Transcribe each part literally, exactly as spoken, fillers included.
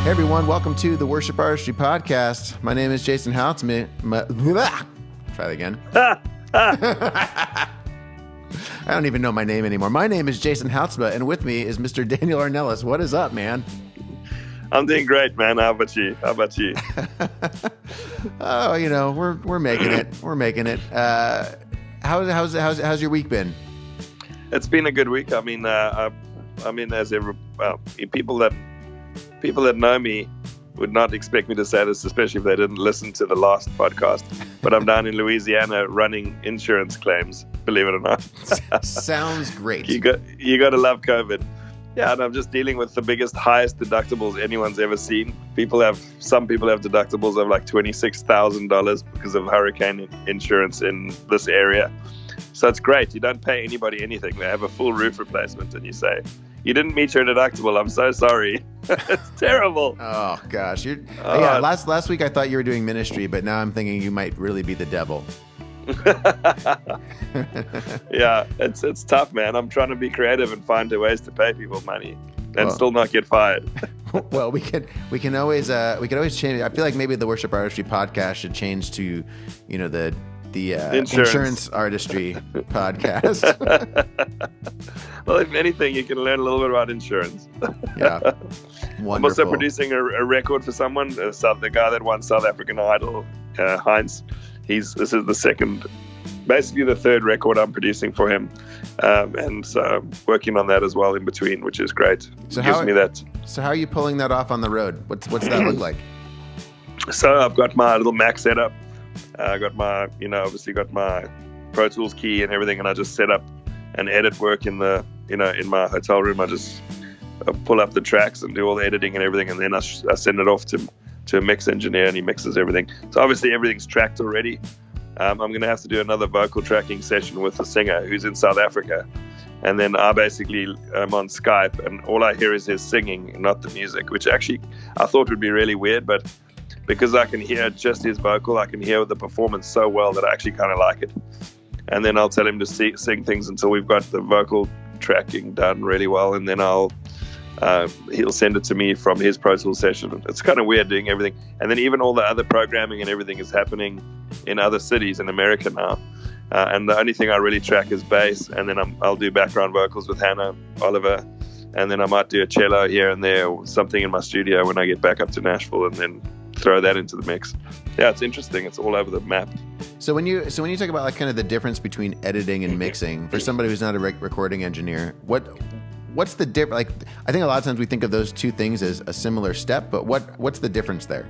Hey everyone, welcome to the Worship Artistry Podcast. My name is Jason Houtsman. My, try that again. I don't even know my name anymore. My name is Jason Houtsma, and with me is Mister Daniel Arnellis. What is up, man? I'm doing great, man. How about you? How about you? Oh, you know, we're we're making it. We're making it. Uh, how's how's how's how's your week been? It's been a good week. I mean, uh, I, I mean, as ever, well, people that people that know me would not expect me to say this, especially if they didn't listen to the last podcast. But I'm down in Louisiana running insurance claims. Believe it or not. Sounds great. You got you got to love COVID. Yeah, and I'm just dealing with the biggest, highest deductibles anyone's ever seen. People have some people have deductibles of like twenty-six thousand dollars because of hurricane insurance in this area. So it's great. You don't pay anybody anything. They have a full roof replacement, and you say, "You didn't meet your deductible. I'm so sorry." It's terrible. Oh gosh, you're. Uh, yeah, last last week I thought you were doing ministry, but now I'm thinking you might really be the devil. Yeah, it's it's tough, man. I'm trying to be creative and find ways to pay people money and well, still not get fired. Well, we can we can always uh, we can always change. I feel like maybe the Worship Artistry Podcast should change to, you know, the the uh, insurance. insurance Artistry Podcast. Well, if anything, you can learn a little bit about insurance. Yeah, wonderful. I'm also producing a, a record for someone. Uh, South, the guy that won South African Idol, uh, Heinz. He's this is the second, basically the third record I'm producing for him, um, and so I'm working on that as well in between, which is great. So it how, gives me that. So how are you pulling that off on the road? What's what's that look like? So I've got my little Mac set up. Uh, I got my, you know, obviously got my Pro Tools key and everything, and I just set up and edit work in the, you know, in my hotel room. I just uh, pull up the tracks and do all the editing and everything, and then I, sh- I send it off to to a mix engineer, and he mixes everything. So obviously everything's tracked already. Um, I'm going to have to do another vocal tracking session with the singer who's in South Africa, and then I basically am on Skype, and all I hear is his singing, not the music, which actually I thought would be really weird, but because I can hear just his vocal, I can hear the performance so well that I actually kind of like it. And then I'll tell him to see, sing things until we've got the vocal tracking done really well, and then I'll uh, he'll send it to me from his Pro Tools session. It's kind of weird doing everything, and then even all the other programming and everything is happening in other cities in America now. Uh, and the only thing I really track is bass, and then I'm, I'll do background vocals with Hannah Oliver, and then I might do a cello here and there or something in my studio when I get back up to Nashville, and then throw that into the mix. Yeah, it's interesting. It's all over the map. So when you so when you talk about like kind of the difference between editing and mixing for somebody who's not a rec- recording engineer, what what's the difference? Like, I think a lot of times we think of those two things as a similar step, but what what's the difference there?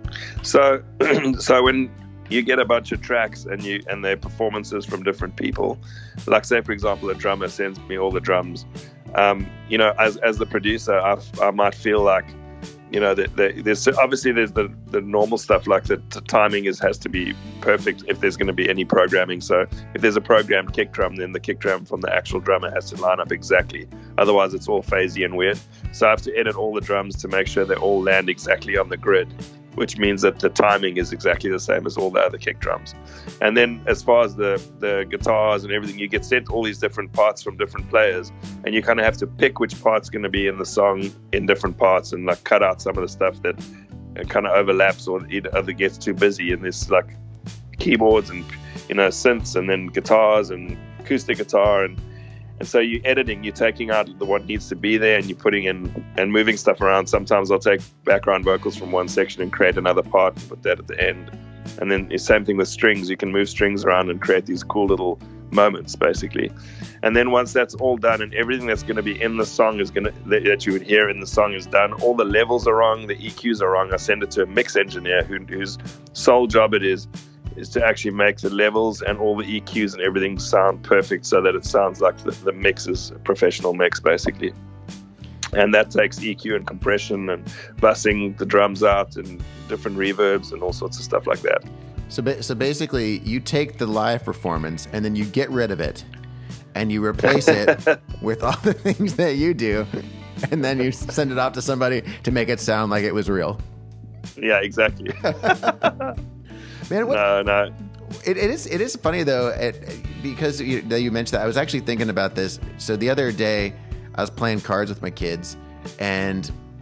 So, so when you get a bunch of tracks and you and their performances from different people, like say for example, a drummer sends me all the drums. Um, you know, as as the producer, I, I might feel like, you know, that the, there's obviously there's the, the normal stuff like the, the timing is has to be perfect if there's going to be any programming. So if there's a programmed kick drum, then the kick drum from the actual drummer has to line up exactly. Otherwise, it's all phasey and weird. So I have to edit all the drums to make sure they all land exactly on the grid, which means that the timing is exactly the same as all the other kick drums. And then as far as the, the guitars and everything, you get sent all these different parts from different players, and you kind of have to pick which part's going to be in the song in different parts and like cut out some of the stuff that kind of overlaps or either gets too busy. And there's like keyboards and, you know, synths and then guitars and acoustic guitar, and And so you're editing, you're taking out the what needs to be there, and you're putting in and moving stuff around. Sometimes I'll take background vocals from one section and create another part and put that at the end. And then the same thing with strings. You can move strings around and create these cool little moments, basically. And then once that's all done and everything that's going to be in the song is going to that, that you would hear in the song is done, all the levels are wrong, the E Qs are wrong, I send it to a mix engineer who, whose sole job it is is to actually make the levels and all the E Qs and everything sound perfect so that it sounds like the, the mix is a professional mix, basically. And that takes E Q and compression and bussing the drums out and different reverbs and all sorts of stuff like that. So, ba- so basically, you take the live performance and then you get rid of it, and you replace it with all the things that you do, and then you send it off to somebody to make it sound like it was real. Yeah, exactly. Man, what, no, no. It, it is it is funny though, it, because you, that you mentioned that. I was actually thinking about this. So the other day, I was playing cards with my kids, and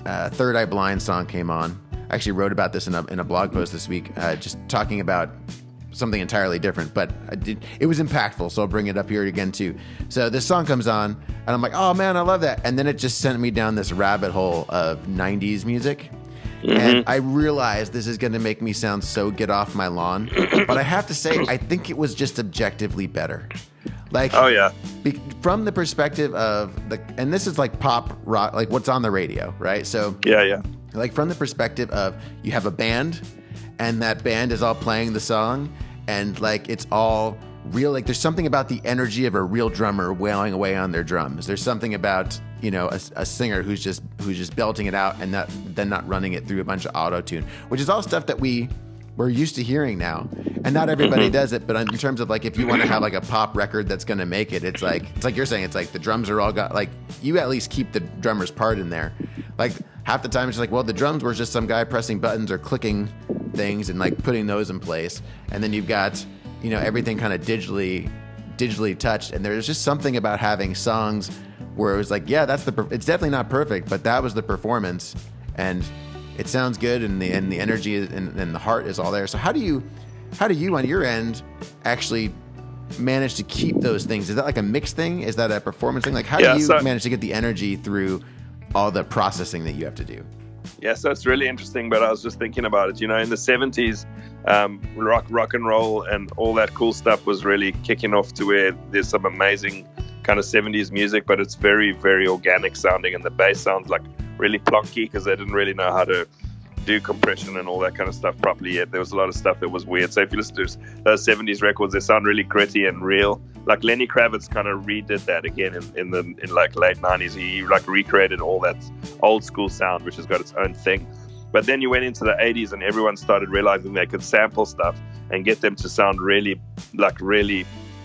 uh, Third Eye Blind song came on. I actually wrote about this in a, in a blog post this week, uh, just talking about something entirely different, but I did, it was impactful, so I'll bring it up here again too. So this song comes on, and I'm like, oh man, I love that. And then it just sent me down this rabbit hole of nineties music. Mm-hmm. And I realized this is going to make me sound so get off my lawn, but I have to say, I think it was just objectively better. Like, oh yeah, be, from the perspective of the, and this is like pop rock, like what's on the radio, right? So yeah, yeah. Like from the perspective of you have a band, and that band is all playing the song, and like it's all real. Like there's something about the energy of a real drummer wailing away on their drums. There's something about, you know, a, a singer who's just who's just belting it out and not then not running it through a bunch of auto tune, which is all stuff that we we're used to hearing now. And not everybody mm-hmm. does it, but in terms of like if you want to have like a pop record that's going to make it, it's like it's like you're saying, it's like the drums are all got like you at least keep the drummer's part in there. Like half the time it's like, well, the drums were just some guy pressing buttons or clicking things and like putting those in place, and then you've got, you know, everything kind of digitally digitally touched. And there's just something about having songs where it was like, yeah, that's the it's definitely not perfect, but that was the performance, and it sounds good, and the and the energy and, and the heart is all there. So how do you how do you on your end actually manage to keep those things? Is that like a mixed thing? Is that a performance thing? Like how yeah, do you so, manage to get the energy through all the processing that you have to do? Yeah, so it's really interesting, but I was just thinking about it. You know, in the seventies, um, rock, rock and roll and all that cool stuff was really kicking off to where there's some amazing kind of seventies music, but it's very, very organic sounding, and the bass sounds like really plonky because they didn't really know how to do compression and all that kind of stuff properly yet. There was a lot of stuff that was weird. So if you listen to those seventies records, they sound really gritty and real. Like Lenny Kravitz kind of redid that again in, in the in like late nineties. He like recreated all that old school sound, which has got its own thing. But then you went into the eighties and everyone started realizing they could sample stuff and get them to sound really like really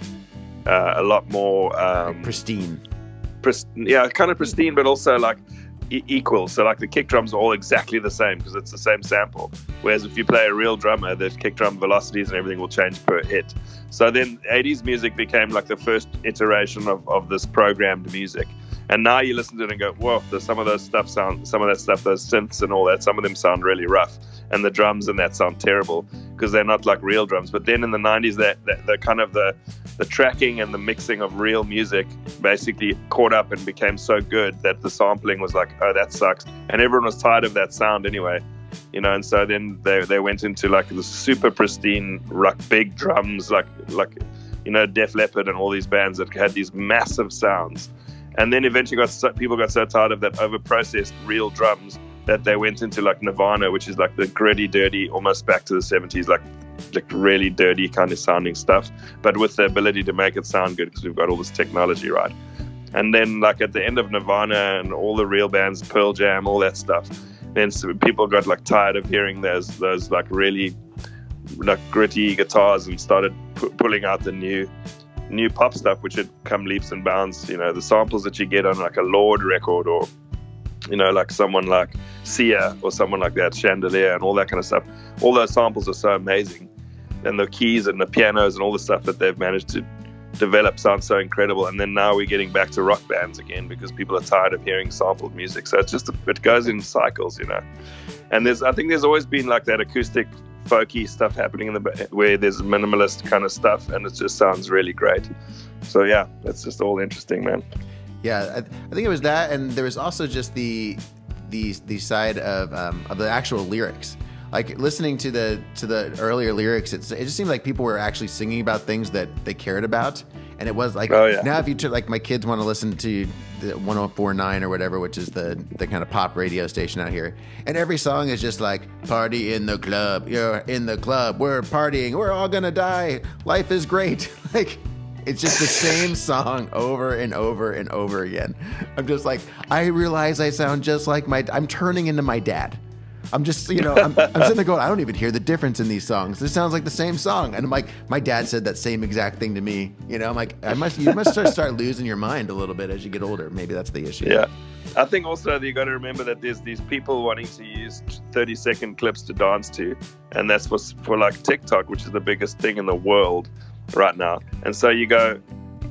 uh, a lot more um, like pristine. Pris- yeah, kind of pristine, but also like equal. So like the kick drums are all exactly the same because it's the same sample, whereas if you play a real drummer, the kick drum velocities and everything will change per hit. So then eighties music became like the first iteration of, of this programmed music, and now you listen to it and go, whoa, there's some of those stuff sound some of that stuff, those synths and all that, some of them sound really rough, and the drums and that sound terrible because they're not like real drums. But then in the nineties, that the, the kind of the the tracking and the mixing of real music basically caught up and became so good that the sampling was like, oh, that sucks. And everyone was tired of that sound anyway, you know, and so then they they went into like the super pristine, like big drums, like, like you know, Def Leppard and all these bands that had these massive sounds. And then eventually got so, people got so tired of that over-processed real drums that they went into like Nirvana, which is like the gritty, dirty, almost back to the seventies, like like really dirty kind of sounding stuff, but with the ability to make it sound good because we've got all this technology, right? And then like at the end of Nirvana and all the real bands, Pearl Jam, all that stuff, then so people got like tired of hearing those those like really like gritty guitars and started pu- pulling out the new new pop stuff, which had come leaps and bounds. You know, the samples that you get on like a Lord record, or you know, like someone like Sia or someone like that, Chandelier and all that kind of stuff. All those samples are so amazing. And the keys and the pianos and all the stuff that they've managed to develop sounds so incredible. And then now we're getting back to rock bands again because people are tired of hearing sampled music. So it's just, it goes in cycles, you know. And there's, I think there's always been like that acoustic, folky stuff happening in the where there's minimalist kind of stuff, and it just sounds really great. So yeah, that's just all interesting, man. Yeah, I, I think it was that, and there was also just the the the side of um, of the actual lyrics. Like listening to the to the earlier lyrics, it's, it just seemed like people were actually singing about things that they cared about, and it was like, oh, yeah. Now if you took, like my kids want to listen to the one oh four point nine or whatever, which is the the kind of pop radio station out here, and every song is just like party in the club, you're in the club, we're partying, we're all gonna die, life is great, like. It's just the same song over and over and over again. I'm just like, I realize I sound just like my, I'm turning into my dad. I'm just, you know, I'm, I'm sitting there going, I don't even hear the difference in these songs. This sounds like the same song. And I'm like, my dad said that same exact thing to me. You know, I'm like, I must, you must start, start losing your mind a little bit as you get older. Maybe that's the issue. Yeah. I think also that you got to remember that there's these people wanting to use thirty second clips to dance to. And that's for, for like TikTok, which is the biggest thing in the world right now. And so you go,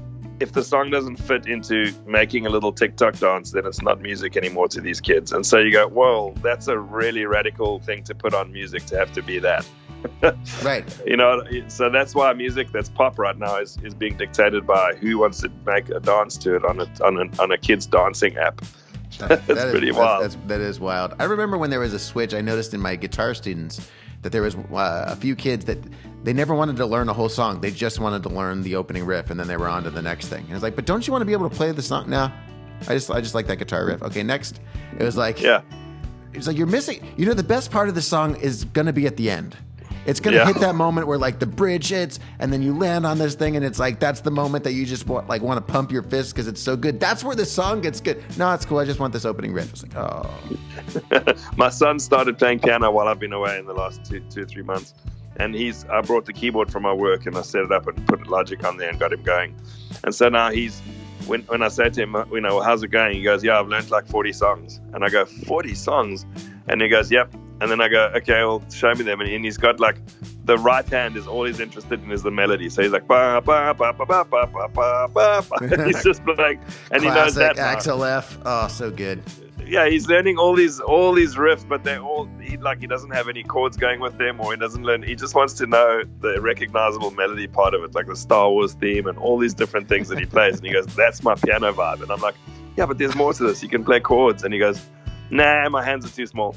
if the song doesn't fit into making a little TikTok dance, then it's not music anymore to these kids. And so you go, whoa, that's a really radical thing to put on music, to have to be that. Right. You know, so that's why music that's pop right now is, is being dictated by who wants to make a dance to it on a on a, on a kid's dancing app. That, That's that pretty is, wild. That's, that's, that is wild. I remember when there was a switch I noticed in my guitar students that there was uh, a few kids that they never wanted to learn a whole song. They just wanted to learn the opening riff, and then they were on to the next thing. And it's like, but don't you want to be able to play the song? No, I just I just like that guitar riff. Okay, next. It was like, yeah. It was like, you're missing. You know, the best part of the song is going to be at the end. It's going to Yeah. hit that moment where like the bridge hits and then you land on this thing and it's like, that's the moment that you just want, like want to pump your fist because it's so good. That's where the song gets good. No, it's cool. I just want this opening riff. It's like, oh. My son started playing piano while I've been away in the last two, two, three months. And he's, I brought the keyboard from my work and I set it up and put Logic on there and got him going. And so now he's, when, when I say to him, you know, how's it going? He goes, yeah, I've learned like forty songs. And I go, forty songs? And he goes, yep. And then I go, okay, well, show me them. And, and he's got like, the right hand is all he's interested in is the melody. So he's like, ba, ba, ba, ba, ba, ba, ba, ba, ba. He's just like, and he knows that. Axel F. Oh, so good. Yeah, he's learning all these all these riffs, but they're all, he, like, he doesn't have any chords going with them, or he doesn't learn, he just wants to know the recognizable melody part of it, like the Star Wars theme and all these different things that he plays. And he goes, that's my piano vibe. And I'm like, yeah, but there's more to this. You can play chords. And he goes, nah, my hands are too small.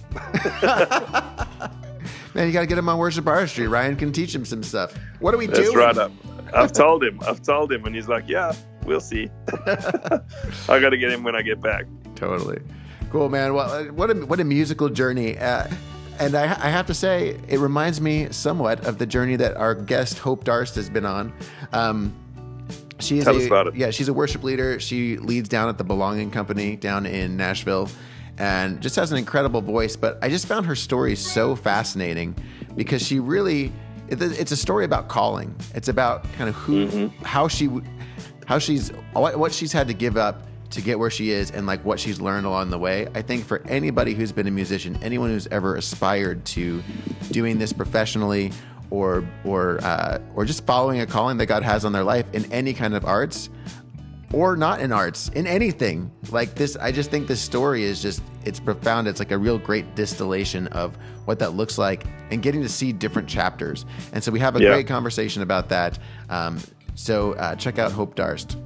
Man, you got to get him on Worship Artistry. Ryan can teach him some stuff. What are we That's doing? right. I've, I've told him. I've told him. And he's like, yeah, we'll see. I got to get him when I get back. Totally. Cool, man. Well, what a, what a musical journey. Uh, and I, I have to say, it reminds me somewhat of the journey that our guest, Hope Darst, has been on. Um, she is Tell a, us about it. Yeah, she's a worship leader. She leads down at the Belonging Company down in Nashville and just has an incredible voice. But I just found her story so fascinating because she really, it, it's a story about calling. It's about kind of who, mm-hmm. how she, how she's, what, what she's had to give up to get where she is and like what she's learned along the way. I think for anybody who's been a musician, anyone who's ever aspired to doing this professionally or or uh, or just following a calling that God has on their life in any kind of arts or not in arts, in anything like this, I just think this story is just, it's profound. It's like a real great distillation of what that looks like and getting to see different chapters. And so we have a yeah. great conversation about that. Um, so uh, check out Hope Darst.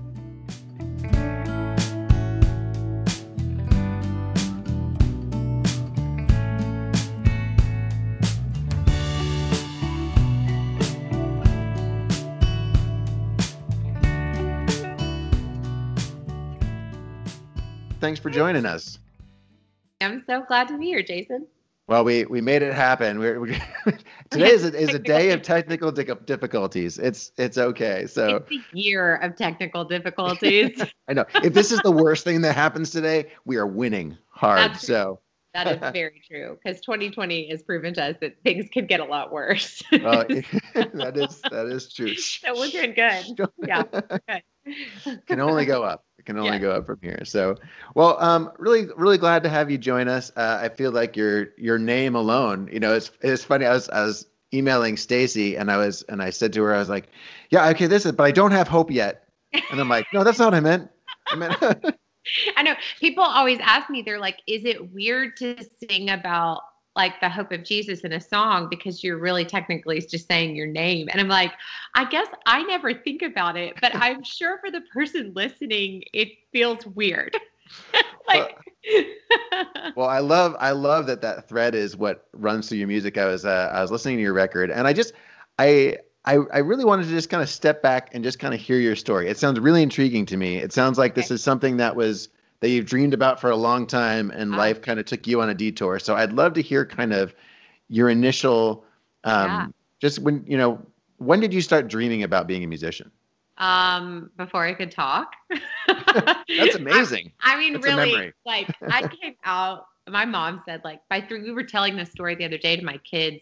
Thanks for joining us. I'm so glad to be here, Jason. Well, we, we made it happen. We're, we today is a, is a day of technical difficulties. It's it's okay. So it's a year of technical difficulties. I know. If this is the worst thing that happens today, we are winning hard. That's so that is very true, because twenty twenty has proven to us that things could get a lot worse. uh, that is that is true. So we're doing good. Yeah, good. Can only go up. It can only yeah. go up from here. So, well, um, really, really glad to have you join us. Uh, I feel like your your name alone, you know, it's it's funny. I was I was emailing Stacy, and I was and I said to her, I was like, yeah, okay, this is, but I don't have hope yet. And I'm like, no, that's not what I meant. I meant. I know people always ask me, they're like, is it weird to sing about like the hope of Jesus in a song because you're really technically just saying your name? And I'm like, I guess I never think about it, but I'm sure for the person listening, it feels weird. like, well, well, I love, I love that that thread is what runs through your music. I was, uh, I was listening to your record, and I just, I, I, I really wanted to just kind of step back and just kind of hear your story. It sounds really intriguing to me. It sounds like okay. this is something that was that you've dreamed about for a long time, and oh. life kind of took you on a detour. So I'd love to hear kind of your initial, um, yeah. just when, you know, when did you start dreaming about being a musician? Um, before I could talk. That's amazing. I, I mean, That's really, like I came out, my mom said like by three, we were telling this story the other day to my kids.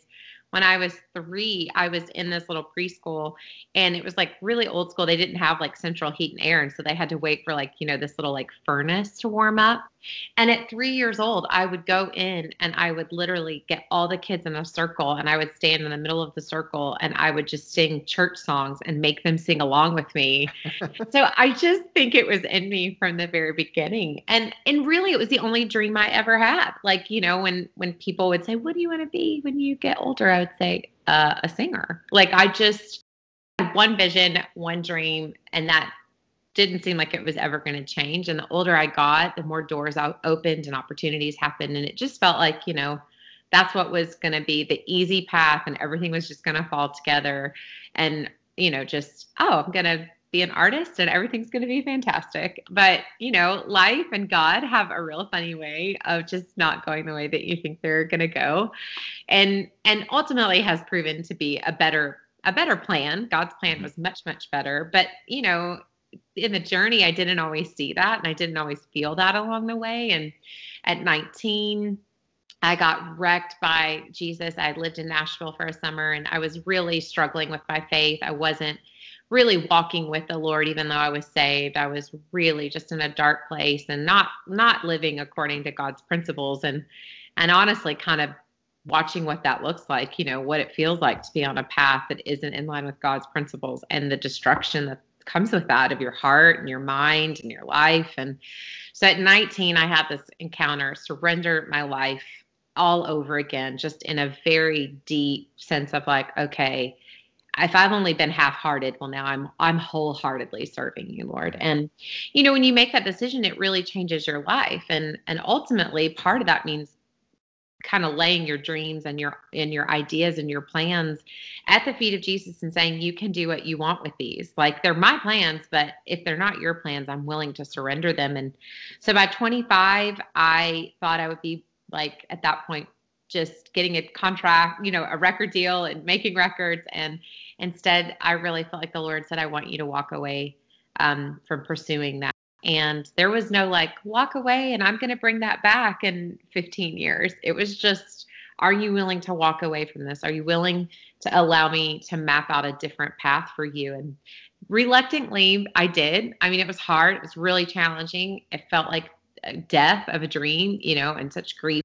when I was three, I was in this little preschool, and it was like really old school. They didn't have like central heat and air. And so they had to wait for like, you know, this little like furnace to warm up. And at three years old, I would go in and I would literally get all the kids in a circle, and I would stand in the middle of the circle and I would just sing church songs and make them sing along with me. So I just think it was in me from the very beginning. And and really it was the only dream I ever had. Like, you know, when when people would say, "What do you want to be when you get older?" I would say, uh, a singer. Like I just had one vision, one dream, and that didn't seem like it was ever going to change. And the older I got, the more doors out opened and opportunities happened. And it just felt like, you know, that's what was going to be the easy path, and everything was just going to fall together. And, you know, just, oh, I'm going to be an artist and everything's going to be fantastic. But, you know, life and God have a real funny way of just not going the way that you think they're going to go. And, and ultimately has proven to be a better, a better plan. God's plan was much, much better. But, you know, in the journey, I didn't always see that, and I didn't always feel that along the way. And at nineteen, I got wrecked by Jesus. I lived in Nashville for a summer, and I was really struggling with my faith. I wasn't really walking with the Lord, even though I was saved. I was really just in a dark place and not not living according to God's principles, and and honestly kind of watching what that looks like, you know, what it feels like to be on a path that isn't in line with God's principles, and the destruction that comes with that of your heart and your mind and your life. And so at nineteen, I had this encounter, surrender my life all over again, just in a very deep sense of like, okay, if I've only been half-hearted, well, now I'm I'm wholeheartedly serving you, Lord. And, you know, when you make that decision, it really changes your life. And and ultimately, part of that means kind of laying your dreams and your and your ideas and your plans at the feet of Jesus and saying, you can do what you want with these. Like, they're my plans, but if they're not your plans, I'm willing to surrender them. And so by twenty-five, I thought I would be like, at that point, just getting a contract, you know, a record deal and making records. And instead, I really felt like the Lord said, I want you to walk away um, from pursuing that. And there was no like, walk away and I'm going to bring that back in fifteen years. It was just, are you willing to walk away from this? Are you willing to allow me to map out a different path for you? And reluctantly, I did. I mean, it was hard. It was really challenging. It felt like a death of a dream, you know, and such grief.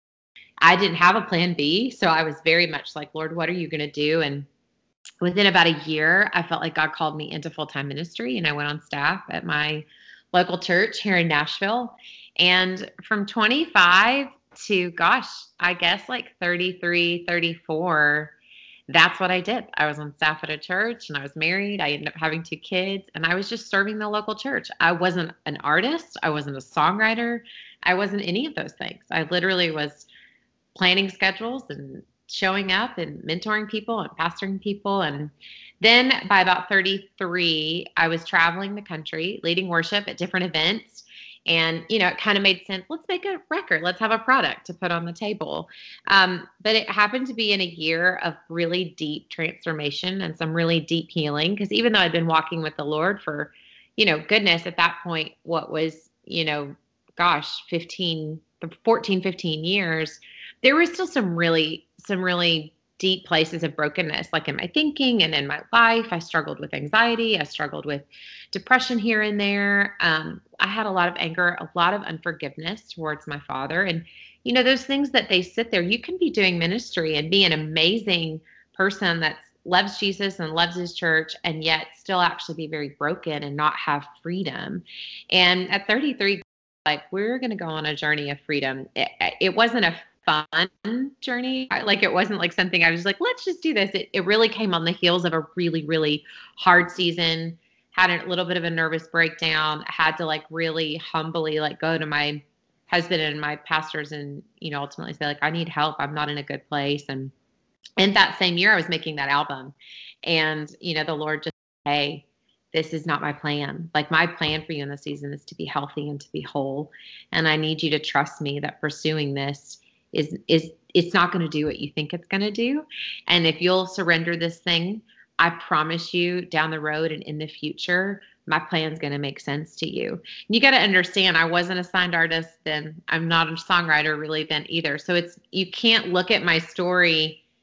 I didn't have a plan B. So I was very much like, Lord, what are you going to do? And within about a year, I felt like God called me into full-time ministry, and I went on staff at my local church here in Nashville. And from twenty-five to, gosh, I guess like thirty-three, thirty-four, that's what I did. I was on staff at a church, and I was married. I ended up having two kids, and I was just serving the local church. I wasn't an artist. I wasn't a songwriter. I wasn't any of those things. I literally was planning schedules and showing up and mentoring people and pastoring people. And then by about thirty-three, I was traveling the country, leading worship at different events. And, you know, it kind of made sense. Let's make a record. Let's have a product to put on the table. Um, but it happened to be in a year of really deep transformation and some really deep healing. Because even though I'd been walking with the Lord for, you know, goodness, at that point, what was, you know, gosh, fifteen, fourteen, fifteen years, there were still some really, some really deep places of brokenness, like in my thinking and in my life. I struggled with anxiety. I struggled with depression here and there. Um, I had a lot of anger, a lot of unforgiveness towards my father. And, you know, those things that they sit there, you can be doing ministry and be an amazing person that loves Jesus and loves his church, and yet still actually be very broken and not have freedom. And at thirty-three, like, we're going to go on a journey of freedom. It, it wasn't a fun journey. Like, it wasn't like something I was like, let's just do this. It, it really came on the heels of a really, really hard season. Had a little bit of a nervous breakdown. Had to like really humbly like go to my husband and my pastors and, you know, ultimately say like, I need help. I'm not in a good place. And in that same year, I was making that album, and, you know, the Lord just, hey, this is not my plan. Like, my plan for you in this season is to be healthy and to be whole. And I need you to trust me that pursuing this is, is it's not going to do what you think it's going to do. And if you'll surrender this thing, I promise you down the road and in the future, my plan's going to make sense to you. And you got to understand, I wasn't a signed artist then. I'm not a songwriter really then either. So it's, you can't look at my story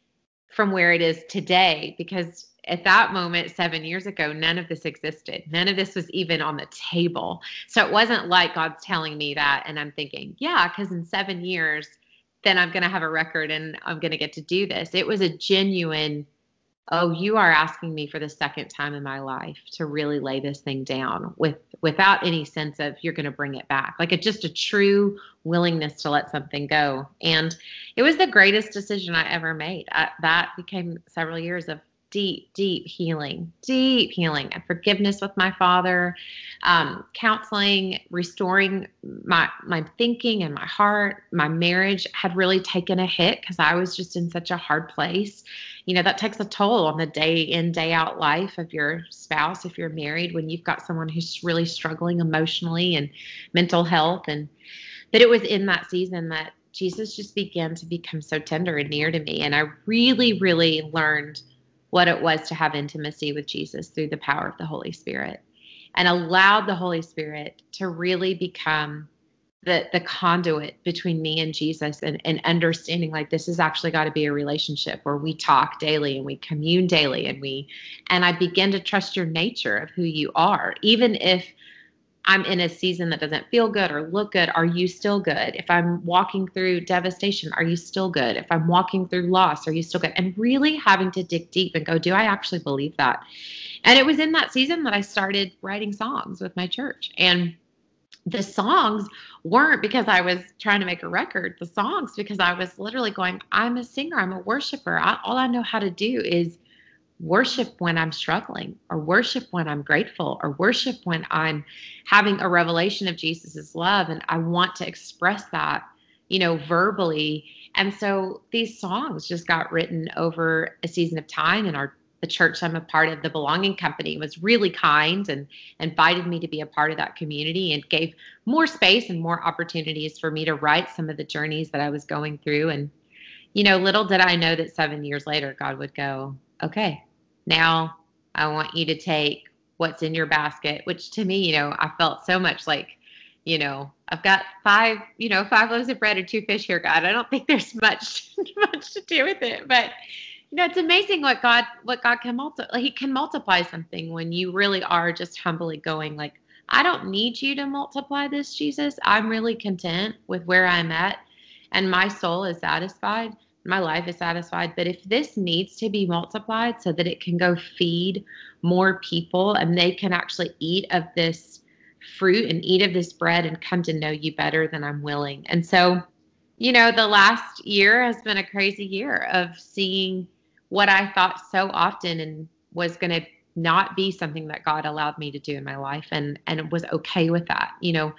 from where it is today, because at that moment, seven years ago, none of this existed. None of this was even on the table. So it wasn't like God's telling me that and I'm thinking, yeah, because in seven years, then I'm going to have a record and I'm going to get to do this. It was a genuine, oh, you are asking me for the second time in my life to really lay this thing down with without any sense of you're going to bring it back. Like it's just a true willingness to let something go. And it was the greatest decision I ever made. I, that became several years of deep, deep healing, deep healing and forgiveness with my father, um, counseling, restoring my, my thinking and my heart. My marriage had really taken a hit because I was just in such a hard place. You know, that takes a toll on the day in, day out life of your spouse if you're married, when you've got someone who's really struggling emotionally and mental health. And but it was in that season that Jesus just began to become so tender and near to me. And I really, really learned what it was to have intimacy with Jesus through the power of the Holy Spirit, and allowed the Holy Spirit to really become the the conduit between me and Jesus, and, and understanding like this has actually got to be a relationship where we talk daily and we commune daily and we, and I begin to trust your nature of who you are. Even if I'm in a season that doesn't feel good or look good, are you still good? If I'm walking through devastation, are you still good? If I'm walking through loss, are you still good? And really having to dig deep and go, do I actually believe that? And it was in that season that I started writing songs with my church. And the songs weren't because I was trying to make a record. The songs because I was literally going, I'm a singer, I'm a worshiper. I, all I know how to do is worship when I'm struggling, or worship when I'm grateful, or worship when I'm having a revelation of Jesus's love. And I want to express that, you know, verbally. And so these songs just got written over a season of time. And our the church I'm a part of, the Belonging Company, was really kind and invited me to be a part of that community and gave more space and more opportunities for me to write some of the journeys that I was going through. And, you know, little did I know that seven years later, God would go, okay, now I want you to take what's in your basket, which to me, you know, I felt so much like, you know, I've got five, you know, five loaves of bread and two fish here, God. I don't think there's much, much to do with it, but you know, it's amazing what God, what God can multiply. He can multiply something when you really are just humbly going like, I don't need you to multiply this, Jesus. I'm really content with where I'm at, and my soul is satisfied. My life is satisfied. But if this needs to be multiplied so that it can go feed more people and they can actually eat of this fruit and eat of this bread and come to know you better, then I'm willing. And so, you know, the last year has been a crazy year of seeing what I thought so often and was going to not be something that God allowed me to do in my life, and and was okay with that. You know,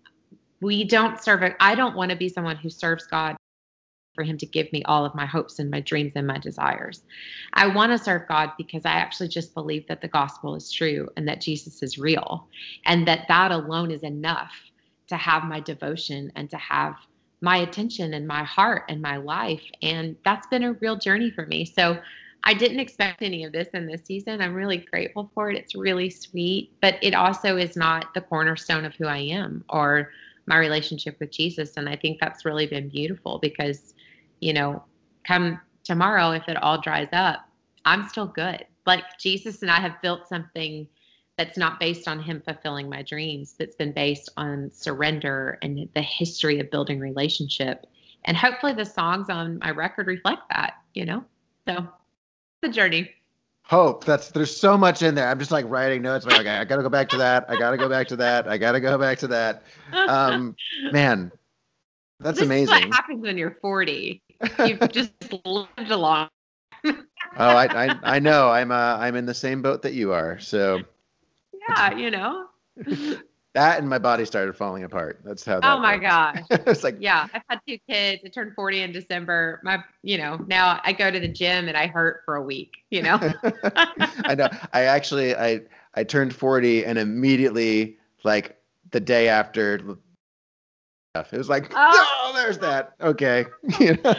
we don't serve it. I don't want to be someone who serves God for him to give me all of my hopes and my dreams and my desires. I want to serve God because I actually just believe that the gospel is true and that Jesus is real, and that that alone is enough to have my devotion and to have my attention and my heart and my life. And that's been a real journey for me. So I didn't expect any of this in this season. I'm really grateful for it. It's really sweet, but it also is not the cornerstone of who I am or my relationship with Jesus. And I think that's really been beautiful because, you know, come tomorrow, if it all dries up, I'm still good. Like Jesus and I have built something that's not based on him fulfilling my dreams, that's been based on surrender and the history of building relationship. And hopefully the songs on my record reflect that, you know? So the journey. Hope. That's, there's so much in there. I'm just like writing notes. Like, okay, I got to go back to that. I got to go back to that. I got to go back to that. Um, man, that's this amazing. Is what happens when you're forty. You've just lived a long. oh, I, I, I know. I'm, uh, I'm in the same boat that you are. So. Yeah, you know. That and my body started falling apart. That's how that Oh my works. gosh. It's like, yeah, I've had two kids. I turned forty in December. My, you know, now I go to the gym and I hurt for a week, you know. I know. I actually, I, I turned forty and immediately, like the day after, it was like, oh, oh there's that. Okay. You know?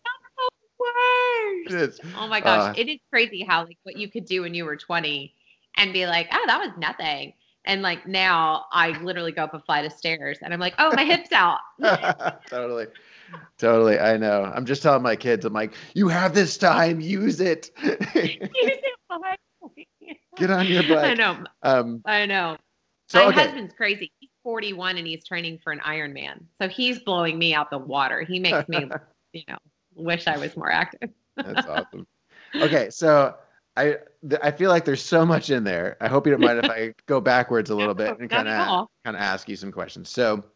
It is. Oh my gosh. Uh, it is crazy how like what you could do when you were twenty and be like, oh, that was nothing. And like now I literally go up a flight of stairs and I'm like, oh, my hip's out. Totally. Totally. I know. I'm just telling my kids, I'm like, you have this time, use it. Use it wisely. Get on your bike. I know. Um, I know. so, My okay. husband's crazy. He's forty-one and he's training for an Ironman. So he's blowing me out the water. He makes me, you know, wish I was more active. That's awesome. Okay. So I, th- I feel like there's so much in there. I hope you don't mind if I go backwards a little bit and kind of, kind of ask you some questions. So,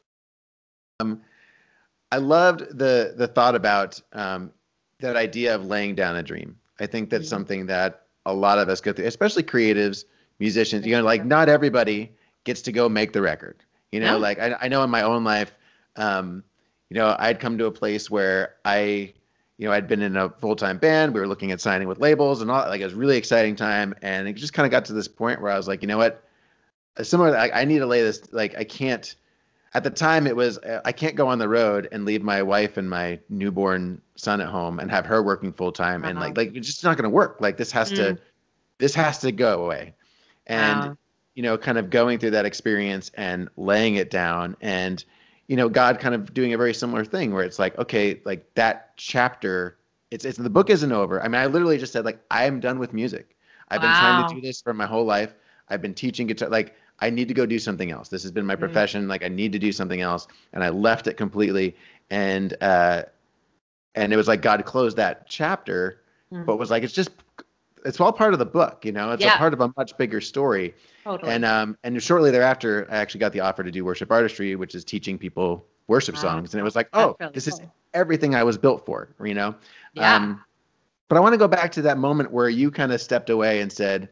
um, I loved the the thought about um, that idea of laying down a dream. I think that's mm-hmm. something that a lot of us go through, especially creatives, musicians. You know, like not everybody gets to go make the record. You know, no. like I, I know in my own life, um, you know, I'd come to a place where I, you know, I'd been in a full time band. We were looking at signing with labels and all. Like it was a really exciting time, and it just kind of got to this point where I was like, you know what, similar. I, I need to lay this. Like I can't. At the time, it was, I can't go on the road and leave my wife and my newborn son at home and have her working full time. Uh-huh. And like, like, it's just not going to work. Like this has mm. to, this has to go away. And, wow. you know, kind of going through that experience and laying it down and, you know, God kind of doing a very similar thing where it's like, okay, like that chapter, it's, it's, the book isn't over. I mean, I literally just said like, I'm done with music. I've wow. been trying to do this for my whole life. I've been teaching guitar. Like, I need to go do something else. This has been my profession. Mm. Like I need to do something else. And I left it completely. And, uh, and it was like God closed that chapter, mm. but was like, it's just, it's all part of the book, you know, it's yeah. a part of a much bigger story. Totally. And, um, and shortly thereafter, I actually got the offer to do worship artistry, which is teaching people worship wow. songs. And it was like, oh, really this cool. is everything I was built for, you know? Yeah. Um, but I want to go back to that moment where you kind of stepped away and said,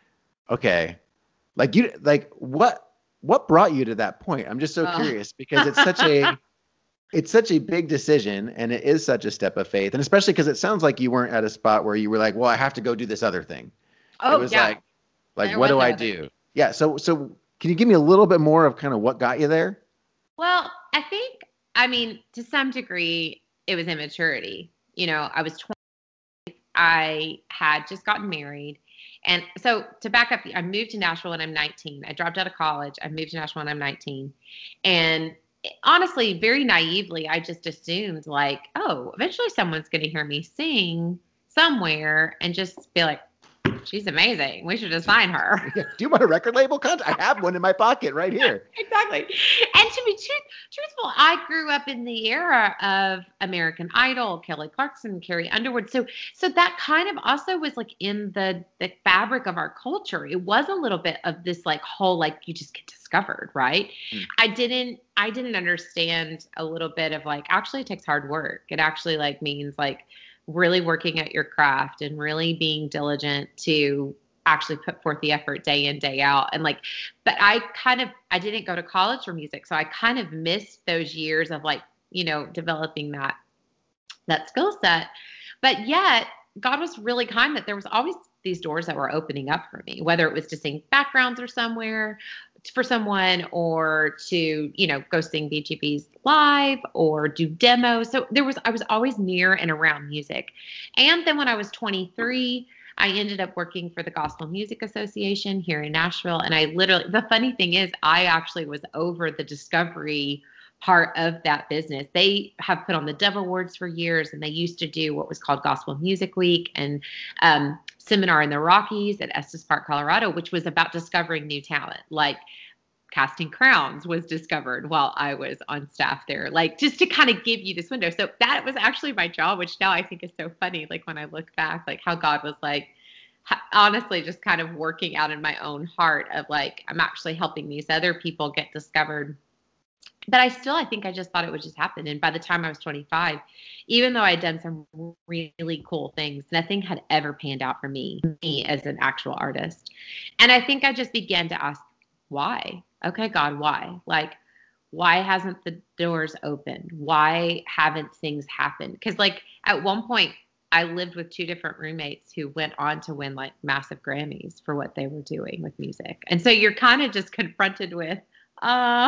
okay, Like you, like what, what brought you to that point? I'm just so oh. curious because it's such a, it's such a big decision and it is such a step of faith. And especially because it sounds like you weren't at a spot where you were like, well, I have to go do this other thing. Oh, it was yeah. like, like, what do I do? Thing. Yeah. So, so can you give me a little bit more of kind of what got you there? Well, I think, I mean, to some degree it was immaturity. You know, I was twenty, I had just gotten married. And so to back up, I moved to Nashville when I'm nineteen. I dropped out of college. I moved to Nashville when I'm nineteen. And honestly, very naively, I just assumed like, oh, eventually someone's going to hear me sing somewhere and just be like, she's amazing. We should just sign her. Yeah. Do you want a record label contract? I have one in my pocket right here. Exactly. And to be truth, truthful, I grew up in the era of American Idol, Kelly Clarkson, Carrie Underwood. So, so that kind of also was like in the, the fabric of our culture. It was a little bit of this like whole, like you just get discovered, right? Mm. I didn't, I didn't understand a little bit of like, actually it takes hard work. It actually like means like, really working at your craft and really being diligent to actually put forth the effort day in, day out. And like, but I kind of, I didn't go to college for music. So I kind of missed those years of like, you know, developing that, that skill set. But yet God was really kind that there was always these doors that were opening up for me, whether it was to sing backgrounds or somewhere for someone or to, you know, go sing B G B's live or do demos. So there was, I was always near and around music. And then when I was twenty-three, I ended up working for the Gospel Music Association here in Nashville. And I literally, the funny thing is I actually was over the discovery part of that business. They have put on the Dove Awards for years, and they used to do what was called Gospel Music Week and um, Seminar in the Rockies at Estes Park, Colorado, which was about discovering new talent. Like Casting Crowns was discovered while I was on staff there, like just to kind of give you this window. So that was actually my job, which now I think is so funny. Like when I look back, like how God was like, honestly, just kind of working out in my own heart of like, I'm actually helping these other people get discovered. But I still, I think I just thought it would just happen. And by the time I was twenty-five, even though I'd done some really cool things, nothing had ever panned out for me, me as an actual artist. And I think I just began to ask, why? Okay, God, why? Like, why hasn't the doors opened? Why haven't things happened? Because like at one point, I lived with two different roommates who went on to win like massive Grammys for what they were doing with music. And so you're kind of just confronted with, uh,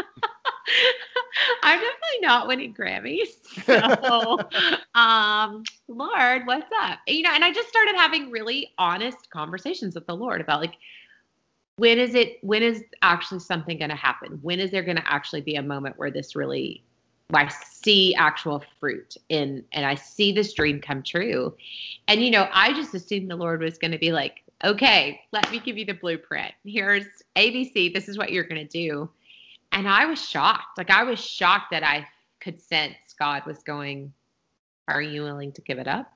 I'm definitely not winning Grammys. So, um, Lord, what's up? You know, and I just started having really honest conversations with the Lord about like, when is it, when is actually something going to happen? When is there going to actually be a moment where this really, where I see actual fruit in, and I see this dream come true? And, you know, I just assumed the Lord was going to be like, okay, let me give you the blueprint. Here's A B C. This is what you're going to do. And I was shocked. Like, I was shocked that I could sense God was going, are you willing to give it up?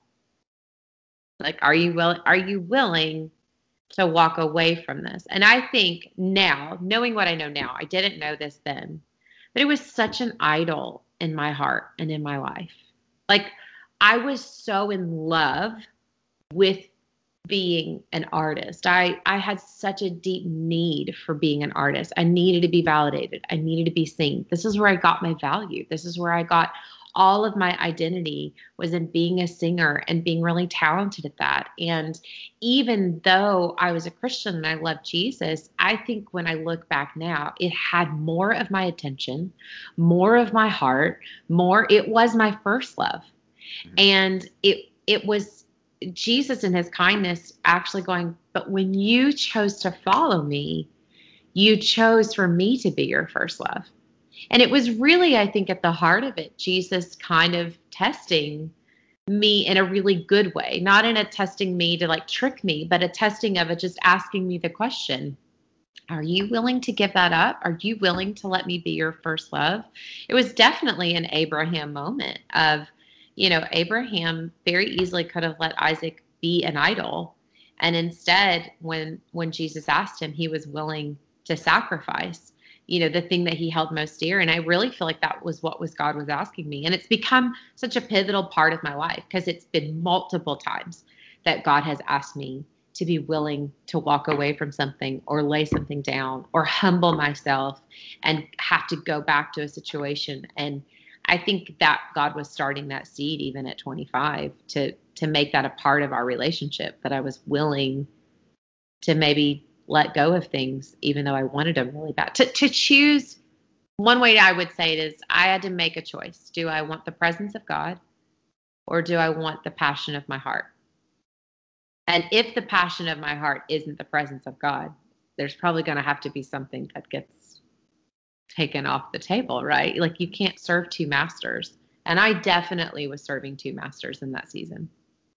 Like, are you will, are you willing to walk away from this? And I think now, knowing what I know now, I didn't know this then, but it was such an idol in my heart and in my life. Like, I was so in love with being an artist. I, I had such a deep need for being an artist. I needed to be validated. I needed to be seen. This is where I got my value. This is where I got all of my identity, was in being a singer and being really talented at that. And even though I was a Christian and I loved Jesus, I think when I look back now, it had more of my attention, more of my heart, more, it was my first love. Mm-hmm. And it, it was Jesus in his kindness actually going, but when you chose to follow me, you chose for me to be your first love. And it was really, I think, at the heart of it, Jesus kind of testing me in a really good way, not in a testing me to like trick me, but a testing of it, just asking me the question, are you willing to give that up? Are you willing to let me be your first love? It was definitely an Abraham moment of, you know, Abraham very easily could have let Isaac be an idol. And instead, when when Jesus asked him, he was willing to sacrifice, you know, the thing that he held most dear. And I really feel like that was what was God was asking me. And it's become such a pivotal part of my life, because it's been multiple times that God has asked me to be willing to walk away from something or lay something down or humble myself and have to go back to a situation. And I think that God was starting that seed even at twenty-five to to make that a part of our relationship, that I was willing to maybe let go of things, even though I wanted them really bad. To to choose, one way I would say it is, I had to make a choice. Do I want the presence of God, or do I want the passion of my heart? And if the passion of my heart isn't the presence of God, there's probably going to have to be something that gets taken off the table, right? Like, you can't serve two masters. And I definitely was serving two masters in that season.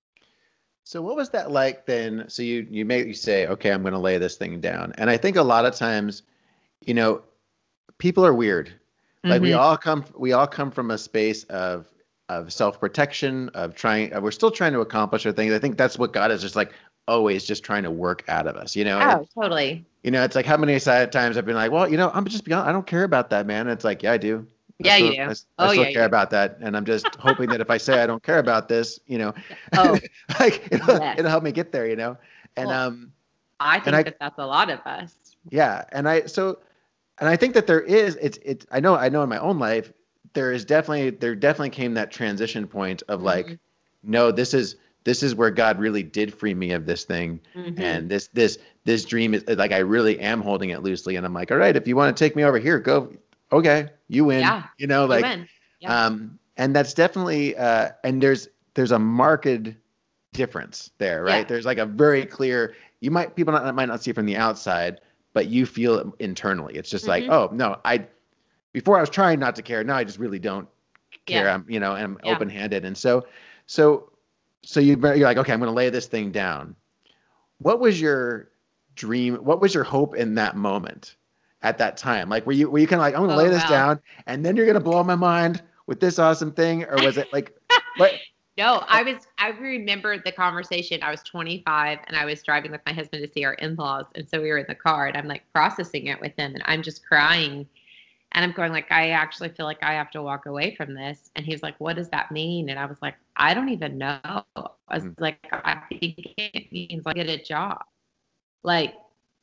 So what was that like then? So you you make you say, okay, I'm going to lay this thing down. And I think a lot of times, you know, people are weird. Like mm-hmm. we all come we all come from a space of of self-protection, of trying, we're still trying to accomplish our things. I think that's what God is just like always just trying to work out of us, you know? Oh, and, totally. You know, it's like how many times I've been like, well, you know, I'm just beyond, I don't care about that, man. And it's like, yeah, I do. Yeah, I still, you do. I, oh, I still yeah, care about that. And I'm just hoping that if I say I don't care about this, you know, oh, like it'll, yes. it'll help me get there, you know? And, well, um, I think I, that that's a lot of us. Yeah. And I, so, and I think that there is, it's, it's, I know, I know in my own life, there is definitely, there definitely came that transition point of like, mm-hmm. no, this is, this is where God really did free me of this thing. Mm-hmm. And this, this, this dream is like, I really am holding it loosely. And I'm like, all right, if you want to take me over here, go. Okay. You win, yeah, you know, like, you yeah. um, and that's definitely, uh, and there's, there's a marked difference there, right? Yeah. There's like a very clear, you might, people not, might not see it from the outside, but you feel it internally. It's just mm-hmm. like, oh no, I, before I was trying not to care. Now I just really don't care. Yeah. I'm, you know, and I'm yeah. open-handed. And so, so, so you, you're like, okay, I'm going to lay this thing down. What was your dream? What was your hope in that moment at that time? Like, were you, were you kind of like, I'm going to oh, lay this wow. down and then you're going to blow my mind with this awesome thing? Or was it like, what? No, I was, I remember the conversation. I was twenty-five and I was driving with my husband to see our in-laws. And so we were in the car and I'm like processing it with him and I'm just crying. And I'm going like, I actually feel like I have to walk away from this. And he's like, what does that mean? And I was like, I don't even know. I was mm. like, I think it means like get a job. Like,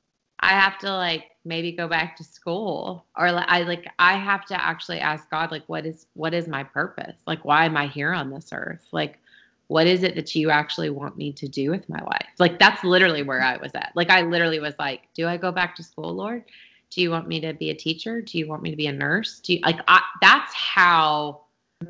I have to like maybe go back to school, or like, I like, I have to actually ask God, like, what is, what is my purpose? Like, why am I here on this earth? Like, what is it that you actually want me to do with my life? Like, that's literally where I was at. Like, I literally was like, do I go back to school, Lord? Do you want me to be a teacher? Do you want me to be a nurse? Do you like, I, that's how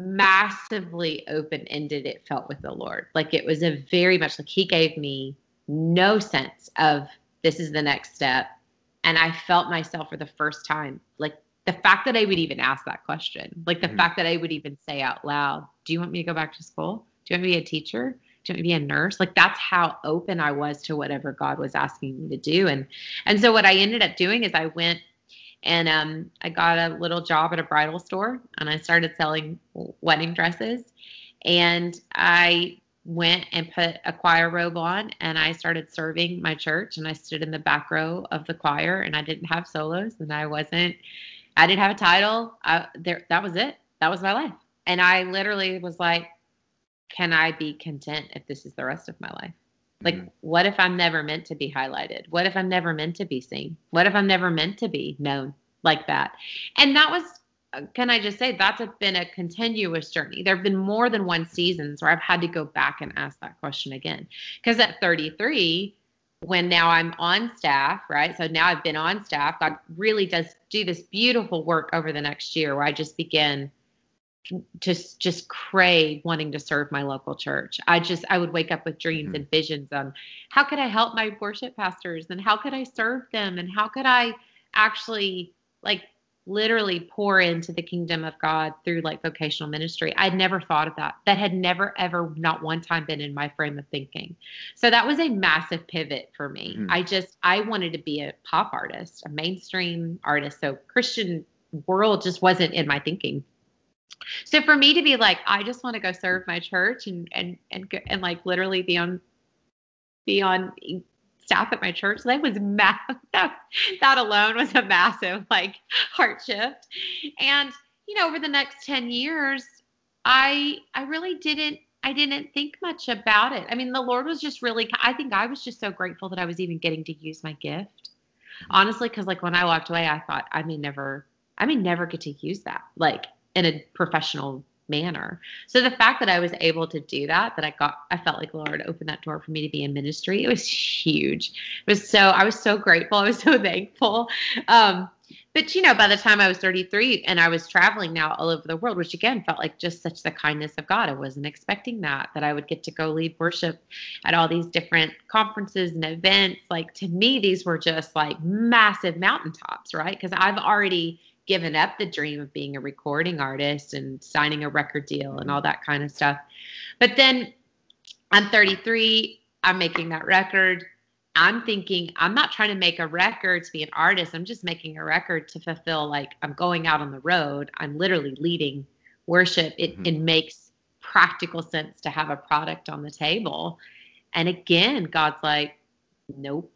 massively open-ended it felt with the Lord. Like, it was a very much like he gave me no sense of this is the next step. And I felt myself for the first time, like the fact that I would even ask that question, like the mm-hmm. fact that I would even say out loud, do you want me to go back to school? Do you want me to be a teacher? Do you want me to be a nurse? Like that's how open I was to whatever God was asking me to do. And, and so what I ended up doing is I went and um, I got a little job at a bridal store and I started selling wedding dresses. And I went and put a choir robe on and I started serving my church, and I stood in the back row of the choir, and I didn't have solos, and I wasn't, I didn't have a title. I, there, that was it. That was my life. And I literally was like, can I be content if this is the rest of my life? Like, mm-hmm. what if I'm never meant to be highlighted? What if I'm never meant to be seen? What if I'm never meant to be known like that? And that was, can I just say, that's a, been a continuous journey. There have been more than one seasons where I've had to go back and ask that question again. Because at thirty-three, when now I'm on staff, right? So now I've been on staff. God really does do this beautiful work over the next year where I just begin to just crave wanting to serve my local church. I just, I would wake up with dreams mm-hmm. and visions on how could I help my worship pastors, and how could I serve them, and how could I actually like literally pour into the kingdom of God through like vocational ministry. I'd never thought of that. That had never, ever, not one time been in my frame of thinking. So that was a massive pivot for me. Mm-hmm. I just, I wanted to be a pop artist, a mainstream artist. So Christian world just wasn't in my thinking. So for me to be like, I just want to go serve my church and, and, and, and like literally be on, be on staff at my church, that was massive. That, that alone was a massive like heart shift. And, you know, over the next ten years, I, I really didn't, I didn't think much about it. I mean, the Lord was just really, I think I was just so grateful that I was even getting to use my gift. Honestly, because like when I walked away, I thought I may never, I may never get to use that like in a professional manner. So the fact that I was able to do that, that I got, I felt like the Lord opened that door for me to be in ministry. It was huge. It was so, I was so grateful. I was so thankful. Um, but you know, by the time I was thirty-three and I was traveling now all over the world, which again felt like just such the kindness of God. I wasn't expecting that, that I would get to go lead worship at all these different conferences and events. Like to me, these were just like massive mountaintops, right? Because I've already given up the dream of being a recording artist and signing a record deal and all that kind of stuff. But then I'm thirty-three, I'm making that record. I'm thinking, I'm not trying to make a record to be an artist. I'm just making a record to fulfill, like, I'm going out on the road. I'm literally leading worship. It, mm-hmm. it makes practical sense to have a product on the table. And again, God's like, nope.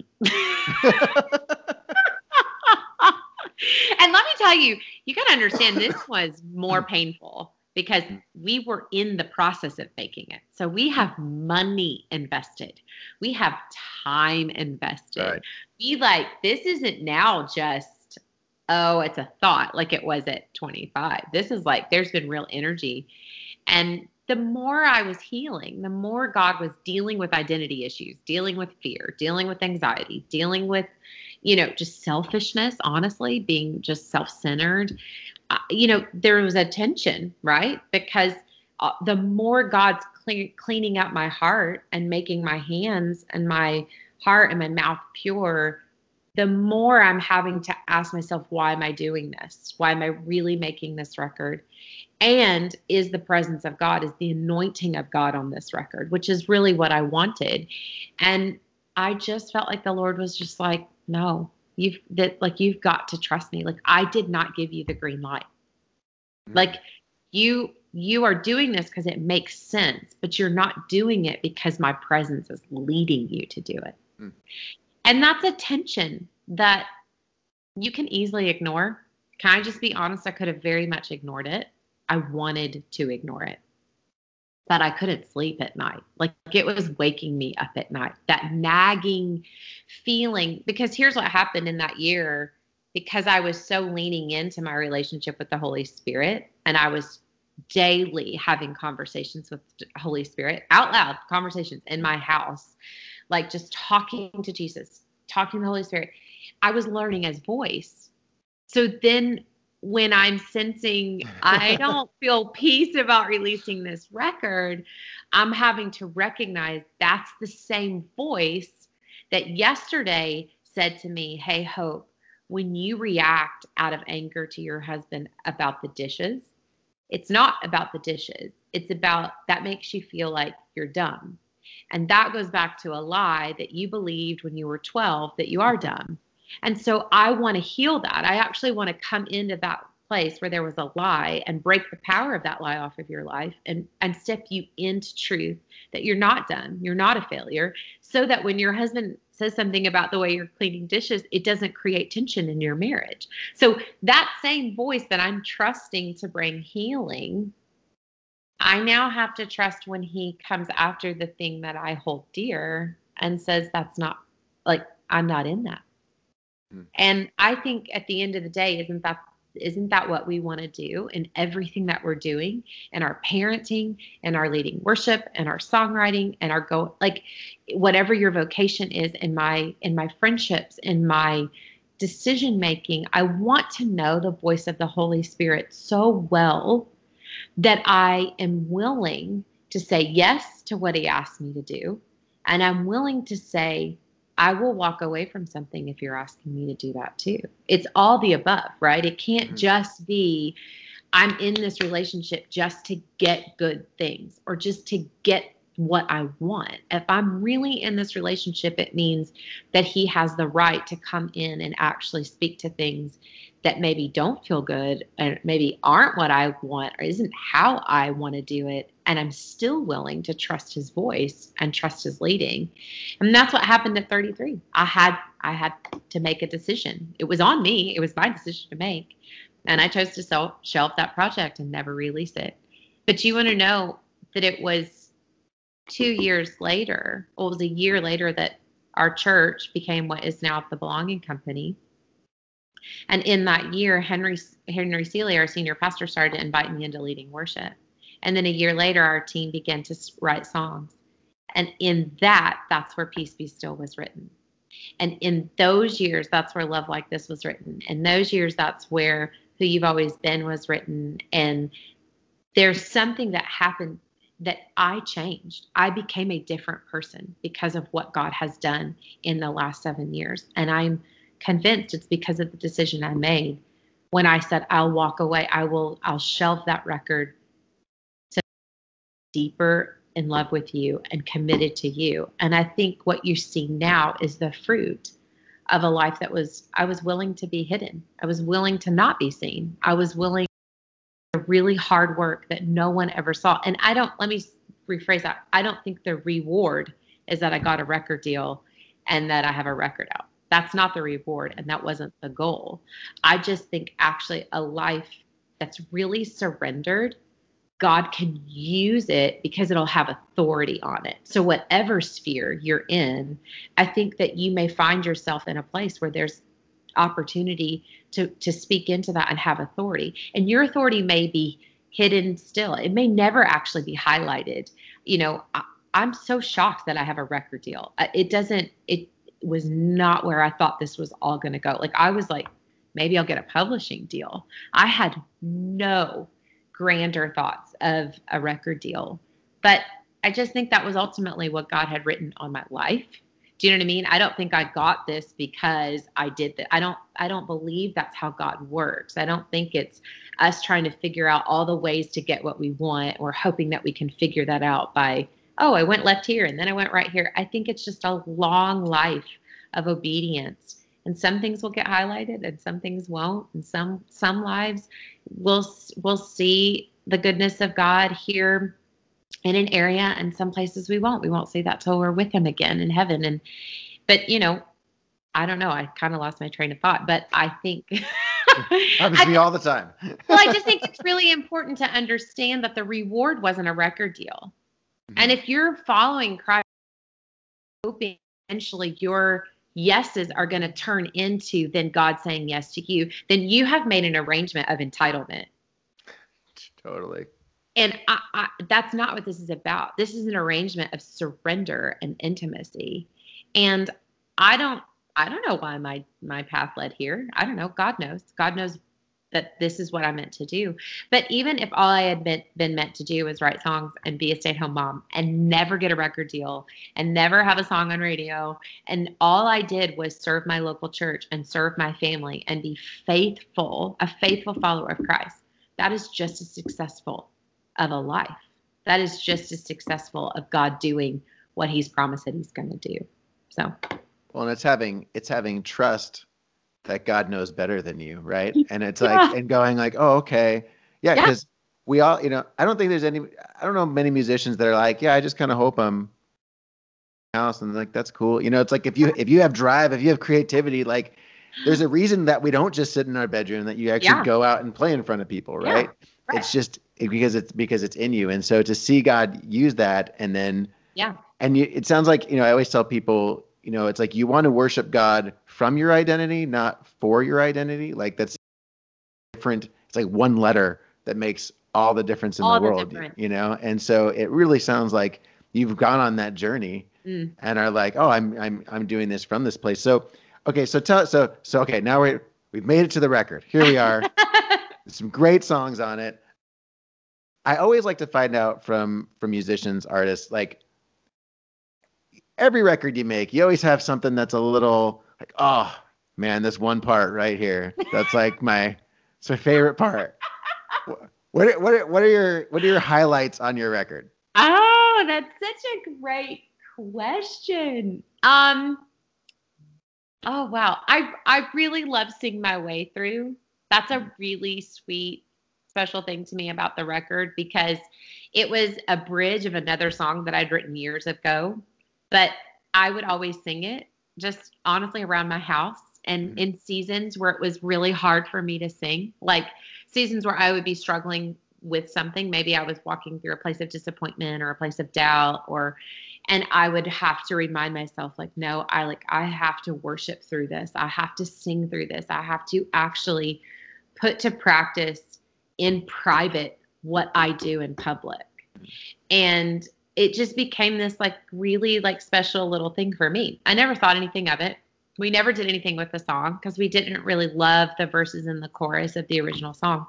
And let me tell you, you got to understand this was more painful because we were in the process of making it. So we have money invested. We have time invested. Right. We like, this isn't now just, oh, it's a thought like it was at twenty-five. This is like, there's been real energy. And the more I was healing, the more God was dealing with identity issues, dealing with fear, dealing with anxiety, dealing with, you know, just selfishness, honestly, being just self-centered. Uh, you know, there was a tension, right? Because uh, the more God's cle- cleaning up my heart and making my hands and my heart and my mouth pure, the more I'm having to ask myself, why am I doing this? Why am I really making this record? And is the presence of God, is the anointing of God on this record, which is really what I wanted. And I just felt like the Lord was just like, no, you've that like, you've got to trust me. Like I did not give you the green light. Mm-hmm. Like you, you are doing this because it makes sense, but you're not doing it because my presence is leading you to do it. Mm-hmm. And that's a tension that you can easily ignore. Can I just be honest? I could have very much ignored it. I wanted to ignore it, but I couldn't sleep at night. Like it was waking me up at night, that nagging feeling, because here's what happened in that year, because I was so leaning into my relationship with the Holy Spirit, and I was daily having conversations with the Holy Spirit, out loud conversations in my house, like just talking to Jesus, talking to the Holy Spirit. I was learning his voice. So then when I'm sensing I don't feel peace about releasing this record, I'm having to recognize that's the same voice that yesterday said to me, hey, Hope, when you react out of anger to your husband about the dishes, it's not about the dishes. It's about that makes you feel like you're dumb. And that goes back to a lie that you believed when you were twelve that you are dumb. And so I want to heal that. I actually want to come into that place where there was a lie and break the power of that lie off of your life and, and step you into truth that you're not done. You're not a failure. So that when your husband says something about the way you're cleaning dishes, it doesn't create tension in your marriage. So that same voice that I'm trusting to bring healing, I now have to trust when he comes after the thing that I hold dear and says, that's not, like, I'm not in that. Mm. And I think at the end of the day, isn't that Isn't that what we want to do in everything that we're doing, in our parenting and our leading worship and our songwriting and our go, like whatever your vocation is in my, in my friendships, in my decision making, I want to know the voice of the Holy Spirit so well that I am willing to say yes to what he asked me to do. And I'm willing to say, I will walk away from something if you're asking me to do that too. It's all the above, right? It can't mm-hmm. just be, I'm in this relationship just to get good things or just to get what I want. If I'm really in this relationship, it means that he has the right to come in and actually speak to things that maybe don't feel good and maybe aren't what I want or isn't how I want to do it. And I'm still willing to trust his voice and trust his leading. And that's what happened at thirty-three. I had, I had to make a decision. It was on me. It was my decision to make. And I chose to sell, shelf that project and never release it. But you want to know that it was two years later, well, it was a year later that our church became what is now the Belonging Company. And in that year, Henry Henry Seeley, our senior pastor, started inviting me into leading worship. And then a year later, our team began to write songs. And in that, that's where Peace Be Still was written. And in those years, that's where Love Like This was written. In those years, that's where Who You've Always Been was written. And there's something that happened that I changed. I became a different person because of what God has done in the last seven years. And I'm convinced it's because of the decision I made when I said, I'll walk away. I will, I'll shelve that record to deeper in love with you and committed to you. And I think what you see now is the fruit of a life that was, I was willing to be hidden. I was willing to not be seen. I was willing to do really hard work that no one ever saw. And I don't, let me rephrase that. I don't think the reward is that I got a record deal and that I have a record out. That's not the reward, and that wasn't the goal. I just think actually a life that's really surrendered, God can use it because it'll have authority on it. So whatever sphere you're in, I think that you may find yourself in a place where there's opportunity to, to speak into that and have authority. And your authority may be hidden still. It may never actually be highlighted. You know, I, I'm so shocked that I have a record deal. It doesn't, it, was not where I thought this was all going to go. Like I was like, maybe I'll get a publishing deal. I had no grander thoughts of a record deal, but I just think that was ultimately what God had written on my life. Do you know what I mean? I don't think I got this because I did that. I don't, I don't believe that's how God works. I don't think it's us trying to figure out all the ways to get what we want or hoping that we can figure that out by, oh, I went left here and then I went right here. I think it's just a long life of obedience. And some things will get highlighted and some things won't. And some some lives will will see the goodness of God here in an area, and some places we won't. We won't see that till we're with him again in heaven. And but you know, I don't know. I kind of lost my train of thought, but I think happens to me all the time. Well, I just think it's really important to understand that the reward wasn't a record deal. And if you're following Christ, hoping eventually your yeses are going to turn into then God saying yes to you, then you have made an arrangement of entitlement. Totally. And I, I, that's not what this is about. This is an arrangement of surrender and intimacy. And I don't, I don't know why my, my path led here. I don't know. God knows. God knows that this is what I meant to do. But even if all I had been, been meant to do was write songs and be a stay-at-home mom and never get a record deal and never have a song on radio, and all I did was serve my local church and serve my family and be faithful, a faithful follower of Christ, that is just as successful of a life. That is just as successful of God doing what he's promised that he's going to do. So, well, and it's having, it's having trust that God knows better than you, right? And it's Yeah. like, and going like, oh, okay. Yeah, Yeah. because we all, you know, I don't think there's any, I don't know many musicians that are like, yeah, I just kind of hope I'm house and like, that's cool. You know, it's like if you, if you have drive, if you have creativity, like there's a reason that we don't just sit in our bedroom, that you actually Yeah. go out and play in front of people, right? Yeah, right. It's just because it's, because it's in you. And so to see God use that, and then, Yeah. and you, it sounds like, you know, I always tell people, you know, it's like you want to worship God from your identity, not for your identity. Like that's different. It's like one letter that makes all the difference in All the the world, difference. you know? And so it really sounds like you've gone on that journey Mm. and are like, oh, I'm, I'm, I'm doing this from this place. So, okay. So tell, so, so, okay. Now we're, we've made it to the record. Here we are. Some great songs on it. I always like to find out from, from musicians, artists, like, every record you make, you always have something that's a little like, oh man, this one part right here, that's like my, it's my favorite part. What are, what are, what are your, what are your highlights on your record? Oh, that's such a great question. Um, oh wow, I I really love Sing My Way Through. That's a really sweet, special thing to me about the record, because it was a bridge of another song that I'd written years ago. But I would always sing it just honestly around my house, and Mm-hmm. in seasons where it was really hard for me to sing, like seasons where I would be struggling with something. Maybe I was walking through a place of disappointment or a place of doubt, or, and I would have to remind myself like, no, I like, I have to worship through this. I have to sing through this. I have to actually put to practice in private what I do in public. And it just became this like really like special little thing for me. I never thought anything of it. We never did anything with the song because we didn't really love the verses and the chorus of the original song.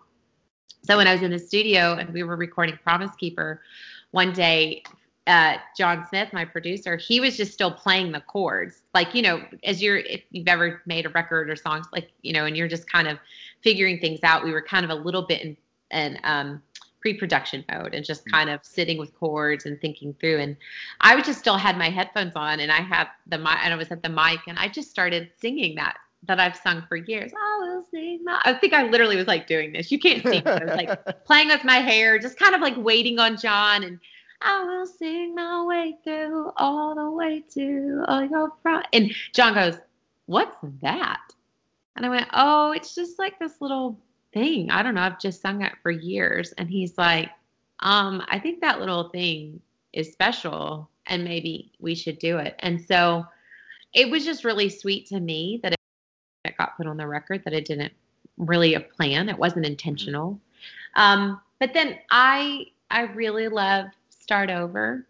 So when I was in the studio and we were recording Promise Keeper, one day, uh, John Smith, my producer, he was just still playing the chords. Like, you know, as you're, if you've ever made a record or songs, like, you know, and you're just kind of figuring things out, we were kind of a little bit in, in um, pre-production mode and just kind of sitting with chords and thinking through. And I was just still had my headphones on, and I had the mic, and I was at the mic, and I just started singing that, that I've sung for years. I will sing my, I think I literally was like doing this. You can't see me. I was like playing with my hair, just kind of like waiting on John, and I will sing my way through all the way to all your front. And John goes, "What's that?" And I went, "Oh, it's just like this little thing. I don't know. I've just sung it for years." And he's like, um, I think that little thing is special and maybe we should do it. And so it was just really sweet to me that it got put on the record, that it didn't really a plan. It wasn't intentional. Um, but then I, I really love Start Over.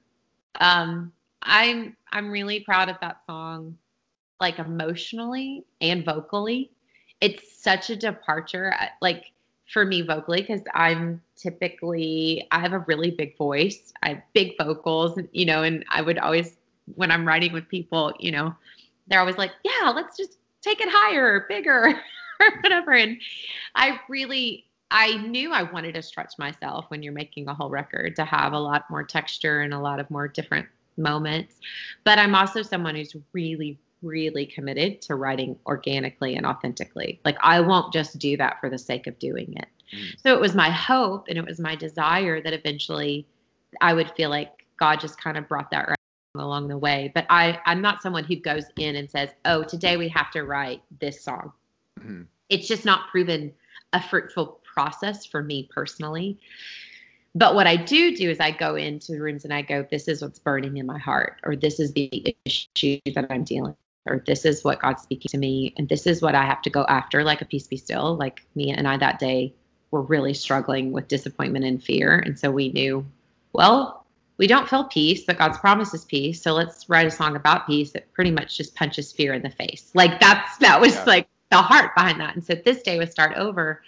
Um, I'm, I'm really proud of that song, like emotionally and vocally. It's such a departure, like for me vocally, because I'm typically, I have a really big voice. I have big vocals, you know, and I would always, when I'm writing with people, you know, they're always like, yeah, let's just take it higher, bigger, or whatever. And I really, I knew I wanted to stretch myself when you're making a whole record to have a lot more texture and a lot of more different moments. But I'm also someone who's really, really committed to writing organically and authentically. Like I won't just do that for the sake of doing it. Mm. So it was my hope and it was my desire that eventually I would feel like God just kind of brought that right along the way. But I, I'm not someone who goes in and says, oh, today we have to write this song. Mm-hmm. It's just not proven a fruitful process for me personally. But what I do do is I go into rooms and I go, this is what's burning in my heart, or this is the issue that I'm dealing with, or this is what God's speaking to me, and this is what I have to go after, like a Peace Be Still. Like me and I that day were really struggling with disappointment and fear. And so we knew, well, we don't feel peace, but God's promise is peace. So let's write a song about peace that pretty much just punches fear in the face. Like that's, that was yeah. like the heart behind that. And so this day with Start Over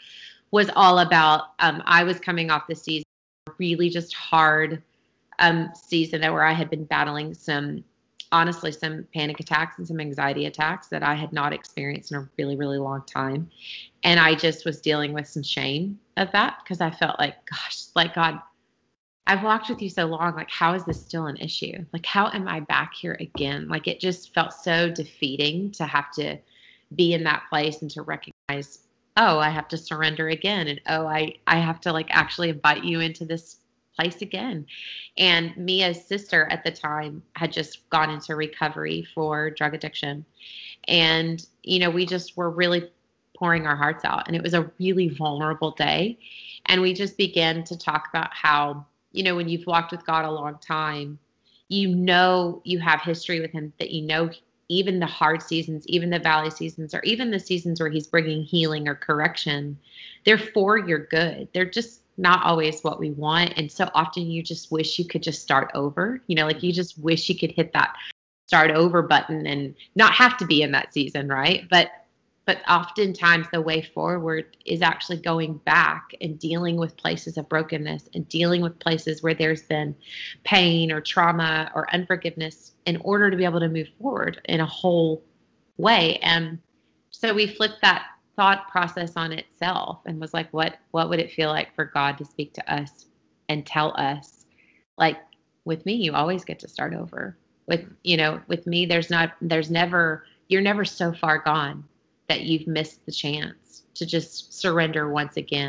was all about, um, I was coming off the season, really just hard um, season where I had been battling some, honestly, some panic attacks and some anxiety attacks that I had not experienced in a really, really long time. And I just was dealing with some shame of that because I felt like, gosh, like God, I've walked with you so long. Like, how is this still an issue? Like, how am I back here again? Like, it just felt so defeating to have to be in that place and to recognize, oh, I have to surrender again. And, oh, I, I have to like actually invite you into this place again. And Mia's sister at the time had just gone into recovery for drug addiction. And, you know, we just were really pouring our hearts out. And it was a really vulnerable day. And we just began to talk about how, you know, when you've walked with God a long time, you know, you have history with him, that you know, even the hard seasons, even the valley seasons, or even the seasons where he's bringing healing or correction, they're for your good. They're just not always what we want. And so often you just wish you could just start over, you know, like you just wish you could hit that start over button and not have to be in that season. Right. But But oftentimes the way forward is actually going back and dealing with places of brokenness and dealing with places where there's been pain or trauma or unforgiveness in order to be able to move forward in a whole way. And so we flipped that thought process on itself and was like, what, what would it feel like for God to speak to us and tell us, like, with me, you always get to start over. With, you know, with me, there's not, there's never, you're never so far gone that you've missed the chance to just surrender once again,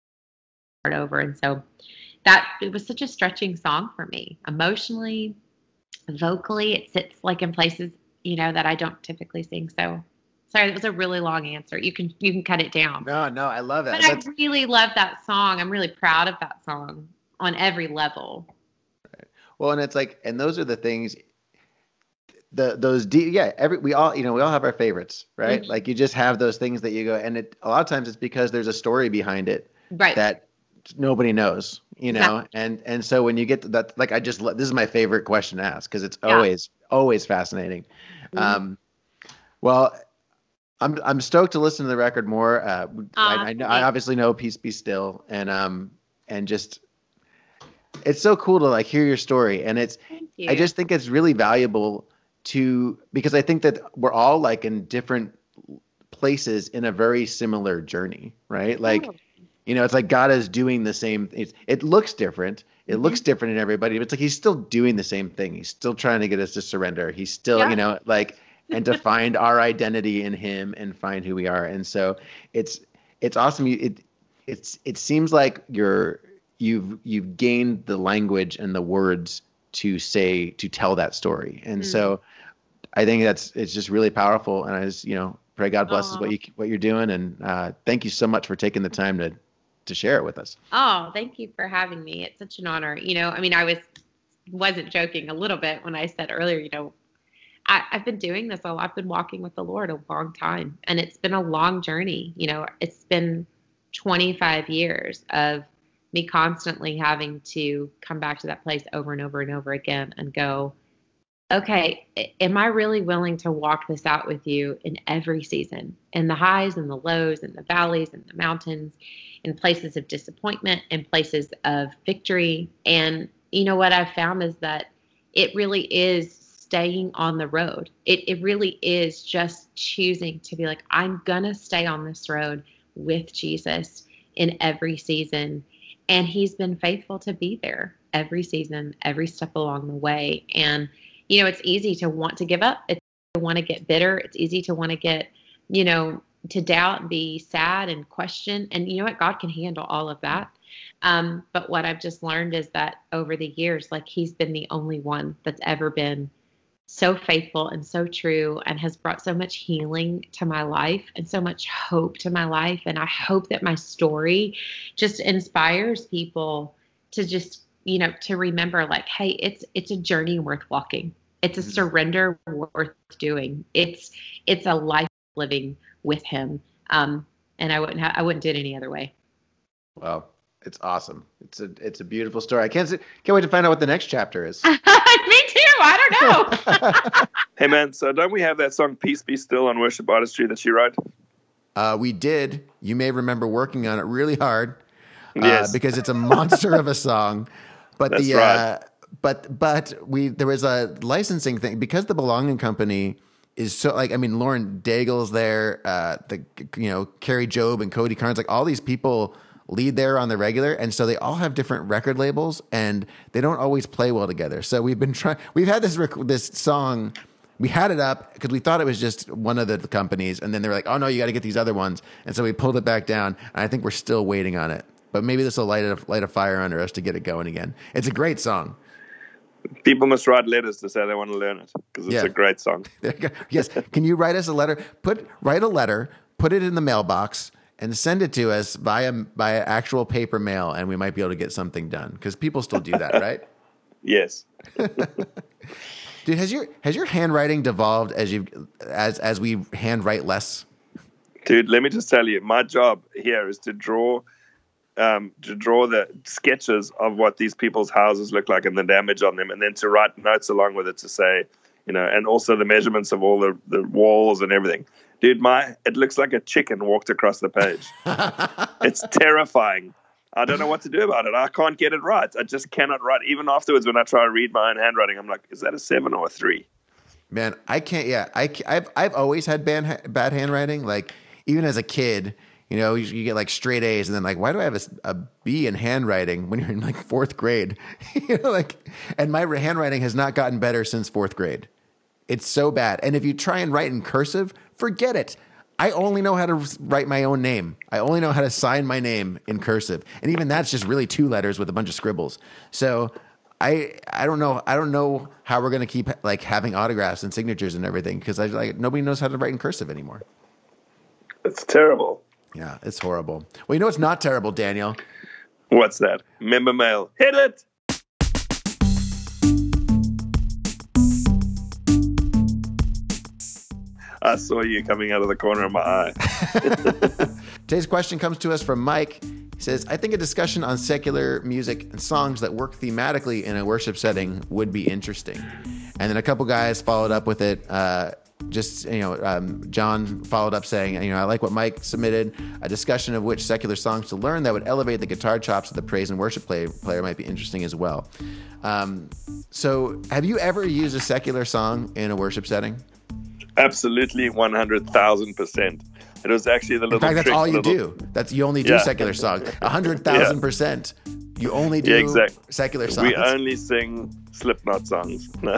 start over. And so that, it was such a stretching song for me, emotionally, vocally. It sits like in places, you know, that I don't typically sing. So sorry, that was a really long answer. You can, you can cut it down. No, no, I love that. But That's... I really love that song. I'm really proud of that song on every level. Right. Well, and it's like, and those are the things, The those deep, yeah, every we all, you know, we all have our favorites, right? Mm-hmm. Like you just have those things that you go, and it a lot of times it's because there's a story behind it, right? That nobody knows, you know. Exactly. And and so when you get to that, like I just this is my favorite question to ask because it's yeah. always always fascinating. Mm-hmm. Um, well, I'm I'm stoked to listen to the record more. Uh, I, I know I obviously know Peace Be Still, and um and just it's so cool to like hear your story, and it's I just think it's really valuable. To because I think that we're all like in different places in a very similar journey, right? Like, oh. you know, it's like God is doing the same. It's, it looks different. It mm-hmm. looks different in everybody, but it's like he's still doing the same thing. He's still trying to get us to surrender. He's still, yeah. you know, like and to find our identity in him and find who we are. And so it's it's awesome. You, it it's it seems like you're you've you've gained the language and the words to say to tell that story. And mm. so I think that's it's just really powerful. And I just, you know, pray God blesses Aww. what you what you're doing. And uh, thank you so much for taking the time to to share it with us. Oh, thank you for having me. It's such an honor. You know, I mean, I was wasn't joking a little bit when I said earlier, you know, I, I've been doing this a lot. I've been walking with the Lord a long time, and it's been a long journey. You know, it's been twenty-five years of me constantly having to come back to that place over and over and over again and go, okay, am I really willing to walk this out with you in every season, in the highs and the lows and the valleys and the mountains, in places of disappointment and places of victory? And you know what I've found is that it really is staying on the road. It it really is just choosing to be like, I'm going to stay on this road with Jesus in every season. And he's been faithful to be there every season, every step along the way. And, you know, it's easy to want to give up. It's easy to want to get bitter. It's easy to want to get, you know, to doubt and be sad and question. And you know what? God can handle all of that. Um, but what I've just learned is that over the years, like he's been the only one that's ever been so faithful and so true and has brought so much healing to my life and so much hope to my life. And I hope that my story just inspires people to just, you know, to remember like, hey, it's, it's a journey worth walking. It's a surrender worth doing. It's, it's a life living with him. Um, and I wouldn't have, I wouldn't do it any other way. Wow. It's awesome. It's a, it's a beautiful story. I can't, can't wait to find out what the next chapter is. Me too. I don't know. Hey man, so don't we have that song "Peace Be Still" on Worship Artistry that she wrote? Uh, we did. You may remember working on it really hard. Uh, Yes. because it's a monster of a song. But That's the right. uh, but but we there was a licensing thing because the Belonging Company is so like I mean Lauren Daigle's there, uh, the you know Carrie Job and Cody Carnes, like all these people lead there on the regular, and so they all have different record labels and they don't always play well together. So we've been trying. We've had this rec- this song. We had it up because we thought it was just one of the companies, and then they were like, "Oh no, you got to get these other ones," and so we pulled it back down. And I think we're still waiting on it. But maybe this will light a, light a fire under us to get it going again. It's a great song. People must write letters to say they want to learn it because it's Yeah. a great song. There you go. Yes. Can you write us a letter? Put write a letter, put it in the mailbox, and send it to us via via actual paper mail, and we might be able to get something done because people still do that, right? Yes. Dude, has your has your handwriting devolved as you as as we handwrite less? Dude, let me just tell you, my job here is to draw um, to draw the sketches of what these people's houses look like and the damage on them, and then to write notes along with it to say, you know, and also the measurements of all the, the walls and everything. Dude, my it looks like a chicken walked across the page. It's terrifying. I don't know what to do about it. I can't get it right. I just cannot write. Even afterwards, when I try to read my own handwriting, I'm like, is that a seven or a three? Man, I can't. Yeah, I ca- I've I've always had bad bad handwriting. Like even as a kid, you know, you, you get like straight A's, and then like, why do I have a, s- a B in handwriting when you're in like fourth grade? You know, like, and my handwriting has not gotten better since fourth grade. It's so bad. And if you try and write in cursive, forget it. I only know how to write my own name. I only know how to sign my name in cursive, and even that's just really two letters with a bunch of scribbles. So. I I don't know I don't know how we're gonna keep like having autographs and signatures and everything because I like nobody knows how to write in cursive anymore. It's terrible. Yeah, it's horrible. Well, you know what's not terrible, Daniel? What's that? Member mail. Hit it! I saw you coming out of the corner of my eye. Today's question comes to us from Mike. He says, I think a discussion on secular music and songs that work thematically in a worship setting would be interesting. And then a couple guys followed up with it. Uh, just, you know, um, John followed up saying, you know, I like what Mike submitted. A discussion of which secular songs to learn that would elevate the guitar chops of the praise and worship play, player might be interesting as well. Um, so have you ever used a secular song in a worship setting? Absolutely, one hundred thousand percent. It was actually the little In fact, that's trick, all you little, do. That's you only do Yeah. secular songs. A hundred thousand Yeah. percent. You only do Yeah, exactly. secular songs. We only sing Slipknot songs. No.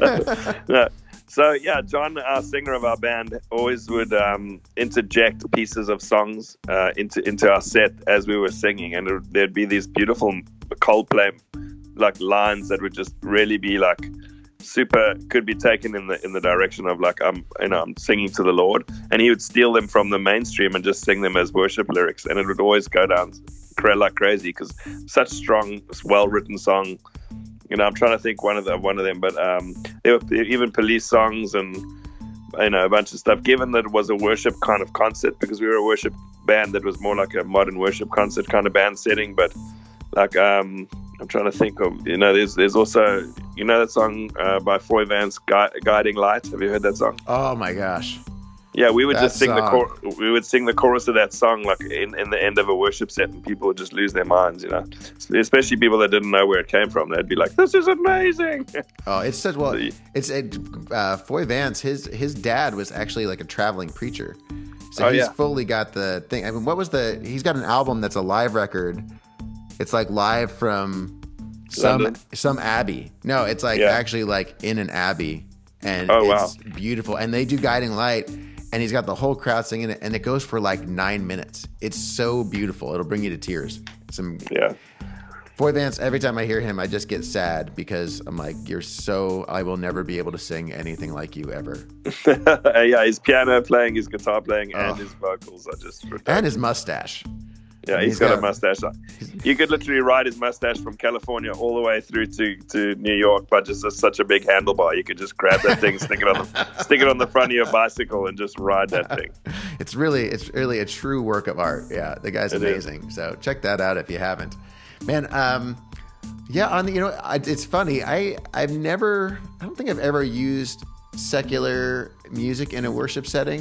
No. So yeah, John, our singer of our band, always would um, interject pieces of songs uh, into into our set as we were singing, and there- there'd be these beautiful Coldplay like lines that would just really be like super, could be taken in the in the direction of like I'm you know I'm singing to the Lord, and he would steal them from the mainstream and just sing them as worship lyrics, and it would always go down cra- like crazy because such strong, well written song. You know, I'm trying to think one of the one of them, but um, there were even Police songs and you know a bunch of stuff. Given that it was a worship kind of concert, because we were a worship band that was more like a modern worship concert kind of band setting, but like um, I'm trying to think of you know there's there's also you know that song uh, by Foy Vance, Gui- Guiding Light. Have you heard that song? Oh my gosh. Yeah, we would That just sing the song. chor- we would sing the chorus of that song like in, in the end of a worship set, and people would just lose their minds, you know. Especially people that didn't know where it came from. They'd be like, "This is amazing!" Oh, it's such well. The- It's it, uh, Foy Vance. His his dad was actually like a traveling preacher, so Oh, he's yeah. fully got the thing. I mean, what was the? He's got an album that's a live record. It's like live from some London? some abbey. No, it's like Yeah. actually like in an abbey, and Oh, it's beautiful. And they do Guiding Light, and he's got the whole crowd singing it, and it goes for like nine minutes. It's so beautiful. It'll bring you to tears. Some Yeah. Foy Vance, every time I hear him, I just get sad because I'm like, you're so, I will never be able to sing anything like you ever. Yeah, his piano playing, his guitar playing, and Oh. his vocals are just ridiculous. And his mustache. Yeah, he's he's got, got- a mustache. You could literally ride his mustache from California all the way through to, to New York by just a, such a big handlebar. You could just grab that thing, stick it on the stick it on the front of your bicycle, and just ride that thing. It's really, it's really a true work of art. Yeah, the guy's It is. amazing. So check that out if you haven't. Man, um, yeah, on the, you know, I, it's funny. I, I've never, I don't think I've ever used secular music in a worship setting.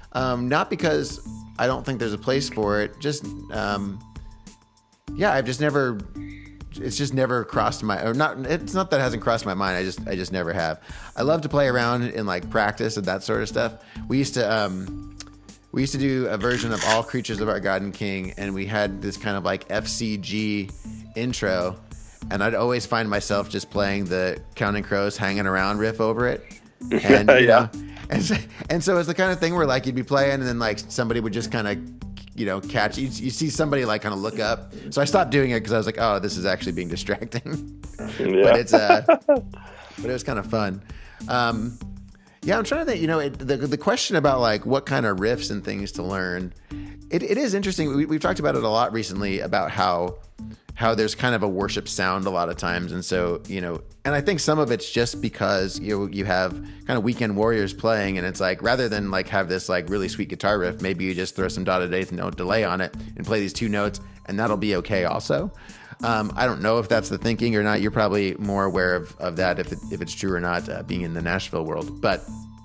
Um, not because I don't think there's a place for it. Just, um, yeah, I've just never, it's just never crossed my, or not, it's not that it hasn't crossed my mind. I just, I just never have. I love to play around in like practice and that sort of stuff. We used to, um, we used to do a version of All Creatures of Our God and King, and we had this kind of like F C G intro, and I'd always find myself just playing the Counting Crows Hanging Around riff over it. And, you Yeah. know, and so, and so it's the kind of thing where like you'd be playing and then like somebody would just kind of, you know, catch you. You see somebody like kind of look up. So I stopped doing it because I was like, oh, this is actually being distracting. Yeah. But it's, uh, but it was kind of fun. Um, Yeah, I'm trying to think, you know, it, the the question about like what kind of riffs and things to learn, it, it is interesting. We, we've talked about it a lot recently about how how there's kind of a worship sound a lot of times. And so, you know, and I think some of it's just because you you have kind of weekend warriors playing, and it's like rather than like have this like really sweet guitar riff, maybe you just throw some dotted eighth note delay on it and play these two notes, and that'll be okay also. Um, I don't know if that's the thinking or not. You're probably more aware of, of that if it, if it's true or not, uh, being in the Nashville world. But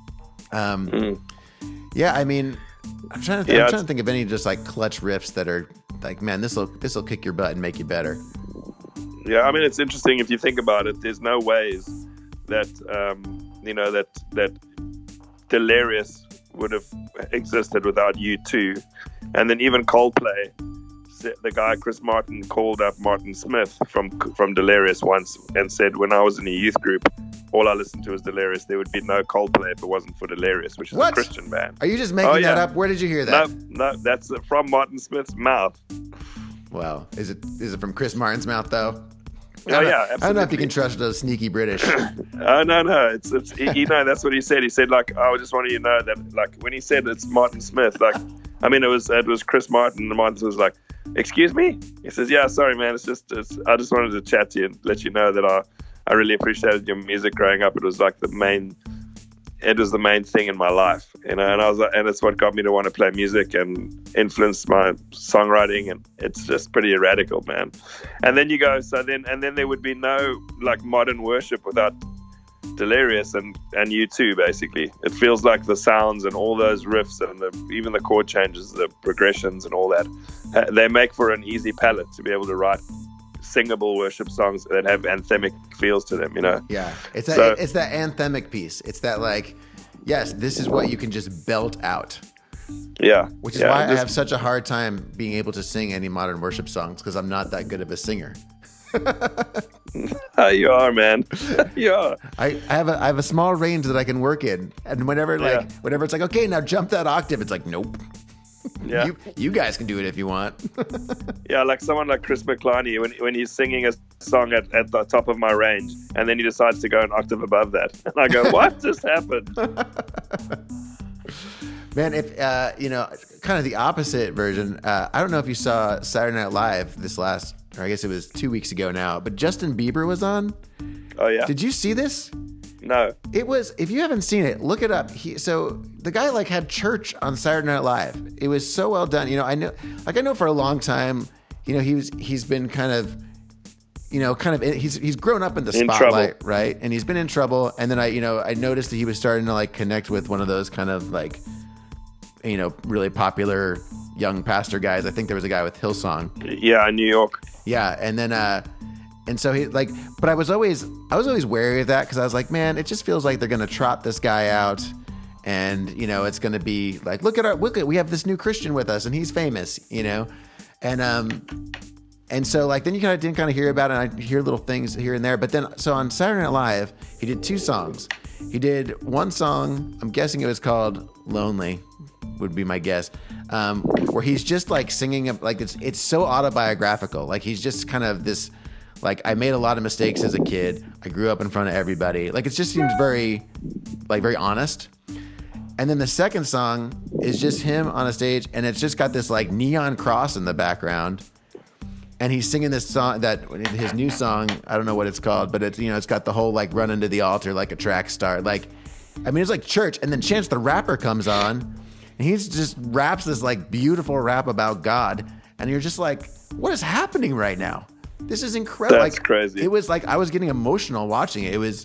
um, Mm. yeah, I mean, I'm trying to th- Yeah, I'm it's- trying to think of any just like clutch riffs that are like, man, this will this will kick your butt and make you better. Yeah, I mean, it's interesting if you think about it. There's no ways that um, you know that that Delirious would have existed without U two, and then even Coldplay. The guy Chris Martin called up Martin Smith from from Delirious once and said, when I was in a youth group, all I listened to was Delirious. There would be no Coldplay if it wasn't for Delirious, which is What? a Christian band. Are you just making Oh, yeah. that up? Where did you hear that? No, no, that's from Martin Smith's mouth. Wow, is it is it from Chris Martin's mouth though? Oh yeah, I don't know if you absolutely. can trust those sneaky British. Oh no, no, it's it's you know that's what he said. He said like, I just wanted you to know that like when he said it's Martin Smith, like I mean it was it was Chris Martin, and Martin was like, excuse me? He says, yeah, sorry man, it's just it's, I just wanted to chat to you and let you know that I I really appreciated your music growing up. It was like the main it was the main thing in my life, you know, and I was like, and it's what got me to want to play music and influenced my songwriting, and it's just pretty radical, man. And then you go, so then and then there would be no like modern worship without Delirious and and U two. Basically, it feels like the sounds and all those riffs and the, even the chord changes, the progressions and all that, uh, they make for an easy palette to be able to write singable worship songs that have anthemic feels to them, you know. Yeah, it's that So- it's that anthemic piece. It's that like, yes, this is what you can just belt out. Yeah, Which is yeah, why I just- have such a hard time being able to sing any modern worship songs because I'm not that good of a singer. Uh, you are, man. You are. I, I have a I have a small range that I can work in, and whenever like Yeah. whenever it's like, okay, now jump that octave, it's like, nope. Yeah, You you guys can do it if you want. yeah. Like someone like Chris McClarney, when when he's singing a song at, at the top of my range, and then he decides to go an octave above that, and I go, "What just happened?" Man, if uh, you know, kind of the opposite version. Uh, I don't know if you saw Saturday Night Live this last, or I guess it was two weeks ago now. But Justin Bieber was on. Oh yeah. Did you see this? No. It was. If you haven't seen it, look it up. He so the guy like had church on Saturday Night Live. It was so well done. You know, I know, like I know for a long time. You know, he was he's been kind of, you know, kind of he's he's grown up in the In spotlight, trouble. right? And he's been in trouble. And then I, you know, I noticed that he was starting to like connect with one of those kind of like, you know, really popular young pastor guys. I think there was a guy with Hillsong. Yeah, New York. Yeah, and then uh and so he like but I was always I was always wary of that because I was like, man, it just feels like they're gonna trot this guy out, and you know it's gonna be like, look at our look at we have this new Christian with us and he's famous, you know, and um and so like then you kind of didn't kind of hear about it, and I hear little things here and there, but then so on Saturday Night Live he did two songs. He did one song, I'm guessing it was called Lonely, would be my guess, um, where he's just like singing, like it's it's so autobiographical. Like he's just kind of this, like, I made a lot of mistakes as a kid. I grew up in front of everybody. Like it just seems very, like very honest. And then the second song is just him on a stage, and it's just got this like neon cross in the background. And he's singing this song, that his new song, I don't know what it's called, but it's, you know, it's got the whole like run into the altar like a track star. Like, I mean, it's like church. And then Chance the Rapper comes on, and he's just raps this like beautiful rap about God. And you're just like, what is happening right now? This is incredible. That's like, crazy. It was like, I was getting emotional watching it. It was,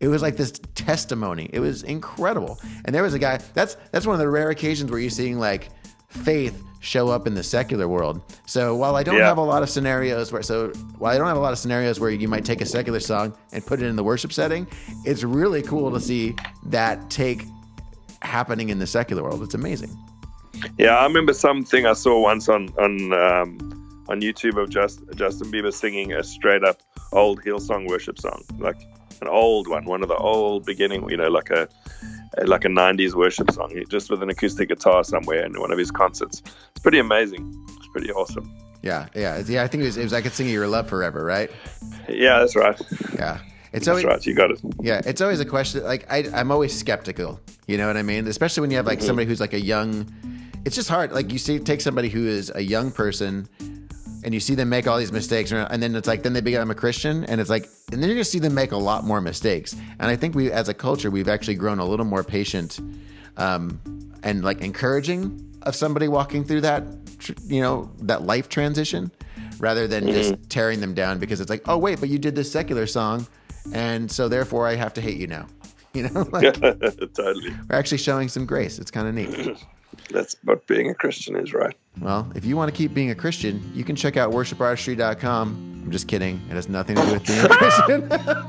It was like this testimony. It was incredible. And there was a guy, that's that's one of the rare occasions where you're seeing like faith show up in the secular world. So while I don't Yeah. have a lot of scenarios where, so while I don't have a lot of scenarios where you might take a secular song and put it in the worship setting, it's really cool to see that take happening in the secular world. It's amazing. Yeah, I remember something I saw once on on um, on YouTube of just Justin Bieber singing a straight up old Hillsong worship song, like an old one, one of the old beginning, you know, like a like a nineties worship song, just with an acoustic guitar somewhere in one of his concerts. It's pretty amazing. It's pretty awesome. Yeah, yeah, It's- yeah. I think it was, it was I Could Sing Your Love Forever, right? Yeah, that's right. Yeah, it's That's always right. You got it. yeah, it's always a question. Like I, I'm always skeptical. You know what I mean? Especially when you have like Mm-hmm. somebody who's like a young. It's just hard. Like you see, take somebody who is a young person, and you see them make all these mistakes, and then it's like then they become a Christian, and it's like, and then you're gonna see them make a lot more mistakes. And I think we, as a culture, we've actually grown a little more patient, um, and like encouraging of somebody walking through that, tr- you know, that life transition, rather than Mm-hmm. just tearing them down because it's like, oh wait, but you did this secular song, and so therefore I have to hate you now. You know, like Totally. we're actually showing some grace. It's kind of neat. That's what being a Christian is, right? Well, if you want to keep being a Christian, you can check out worship artistry dot com. I'm just kidding. It has nothing to do with being a Christian.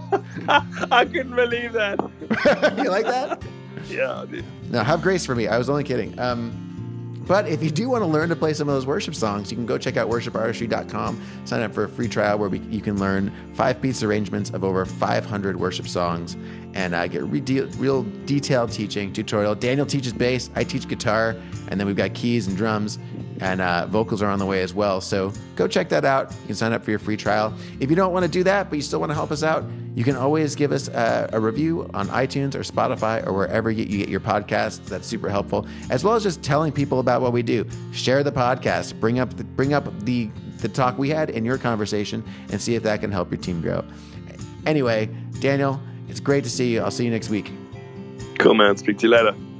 I couldn't believe that. You like that? Yeah, I do. No, have grace for me. I was only kidding. Um, but if you do want to learn to play some of those worship songs, you can go check out worship artistry dot com. Sign up for a free trial where we, you can learn five-piece arrangements of over five hundred worship songs and uh, get re- de- real detailed teaching tutorial. Daniel teaches bass. I teach guitar. And then we've got keys and drums. And uh, vocals are on the way as well. So go check that out. You can sign up for your free trial. If you don't want to do that, but you still want to help us out, you can always give us a, a review on iTunes or Spotify or wherever you, you get your podcasts. That's super helpful. As well as just telling people about what we do. Share the podcast. Bring up the, bring up the, the talk we had in your conversation and see if that can help your team grow. Anyway, Daniel, it's great to see you. I'll see you next week. Cool, man. Speak to you later.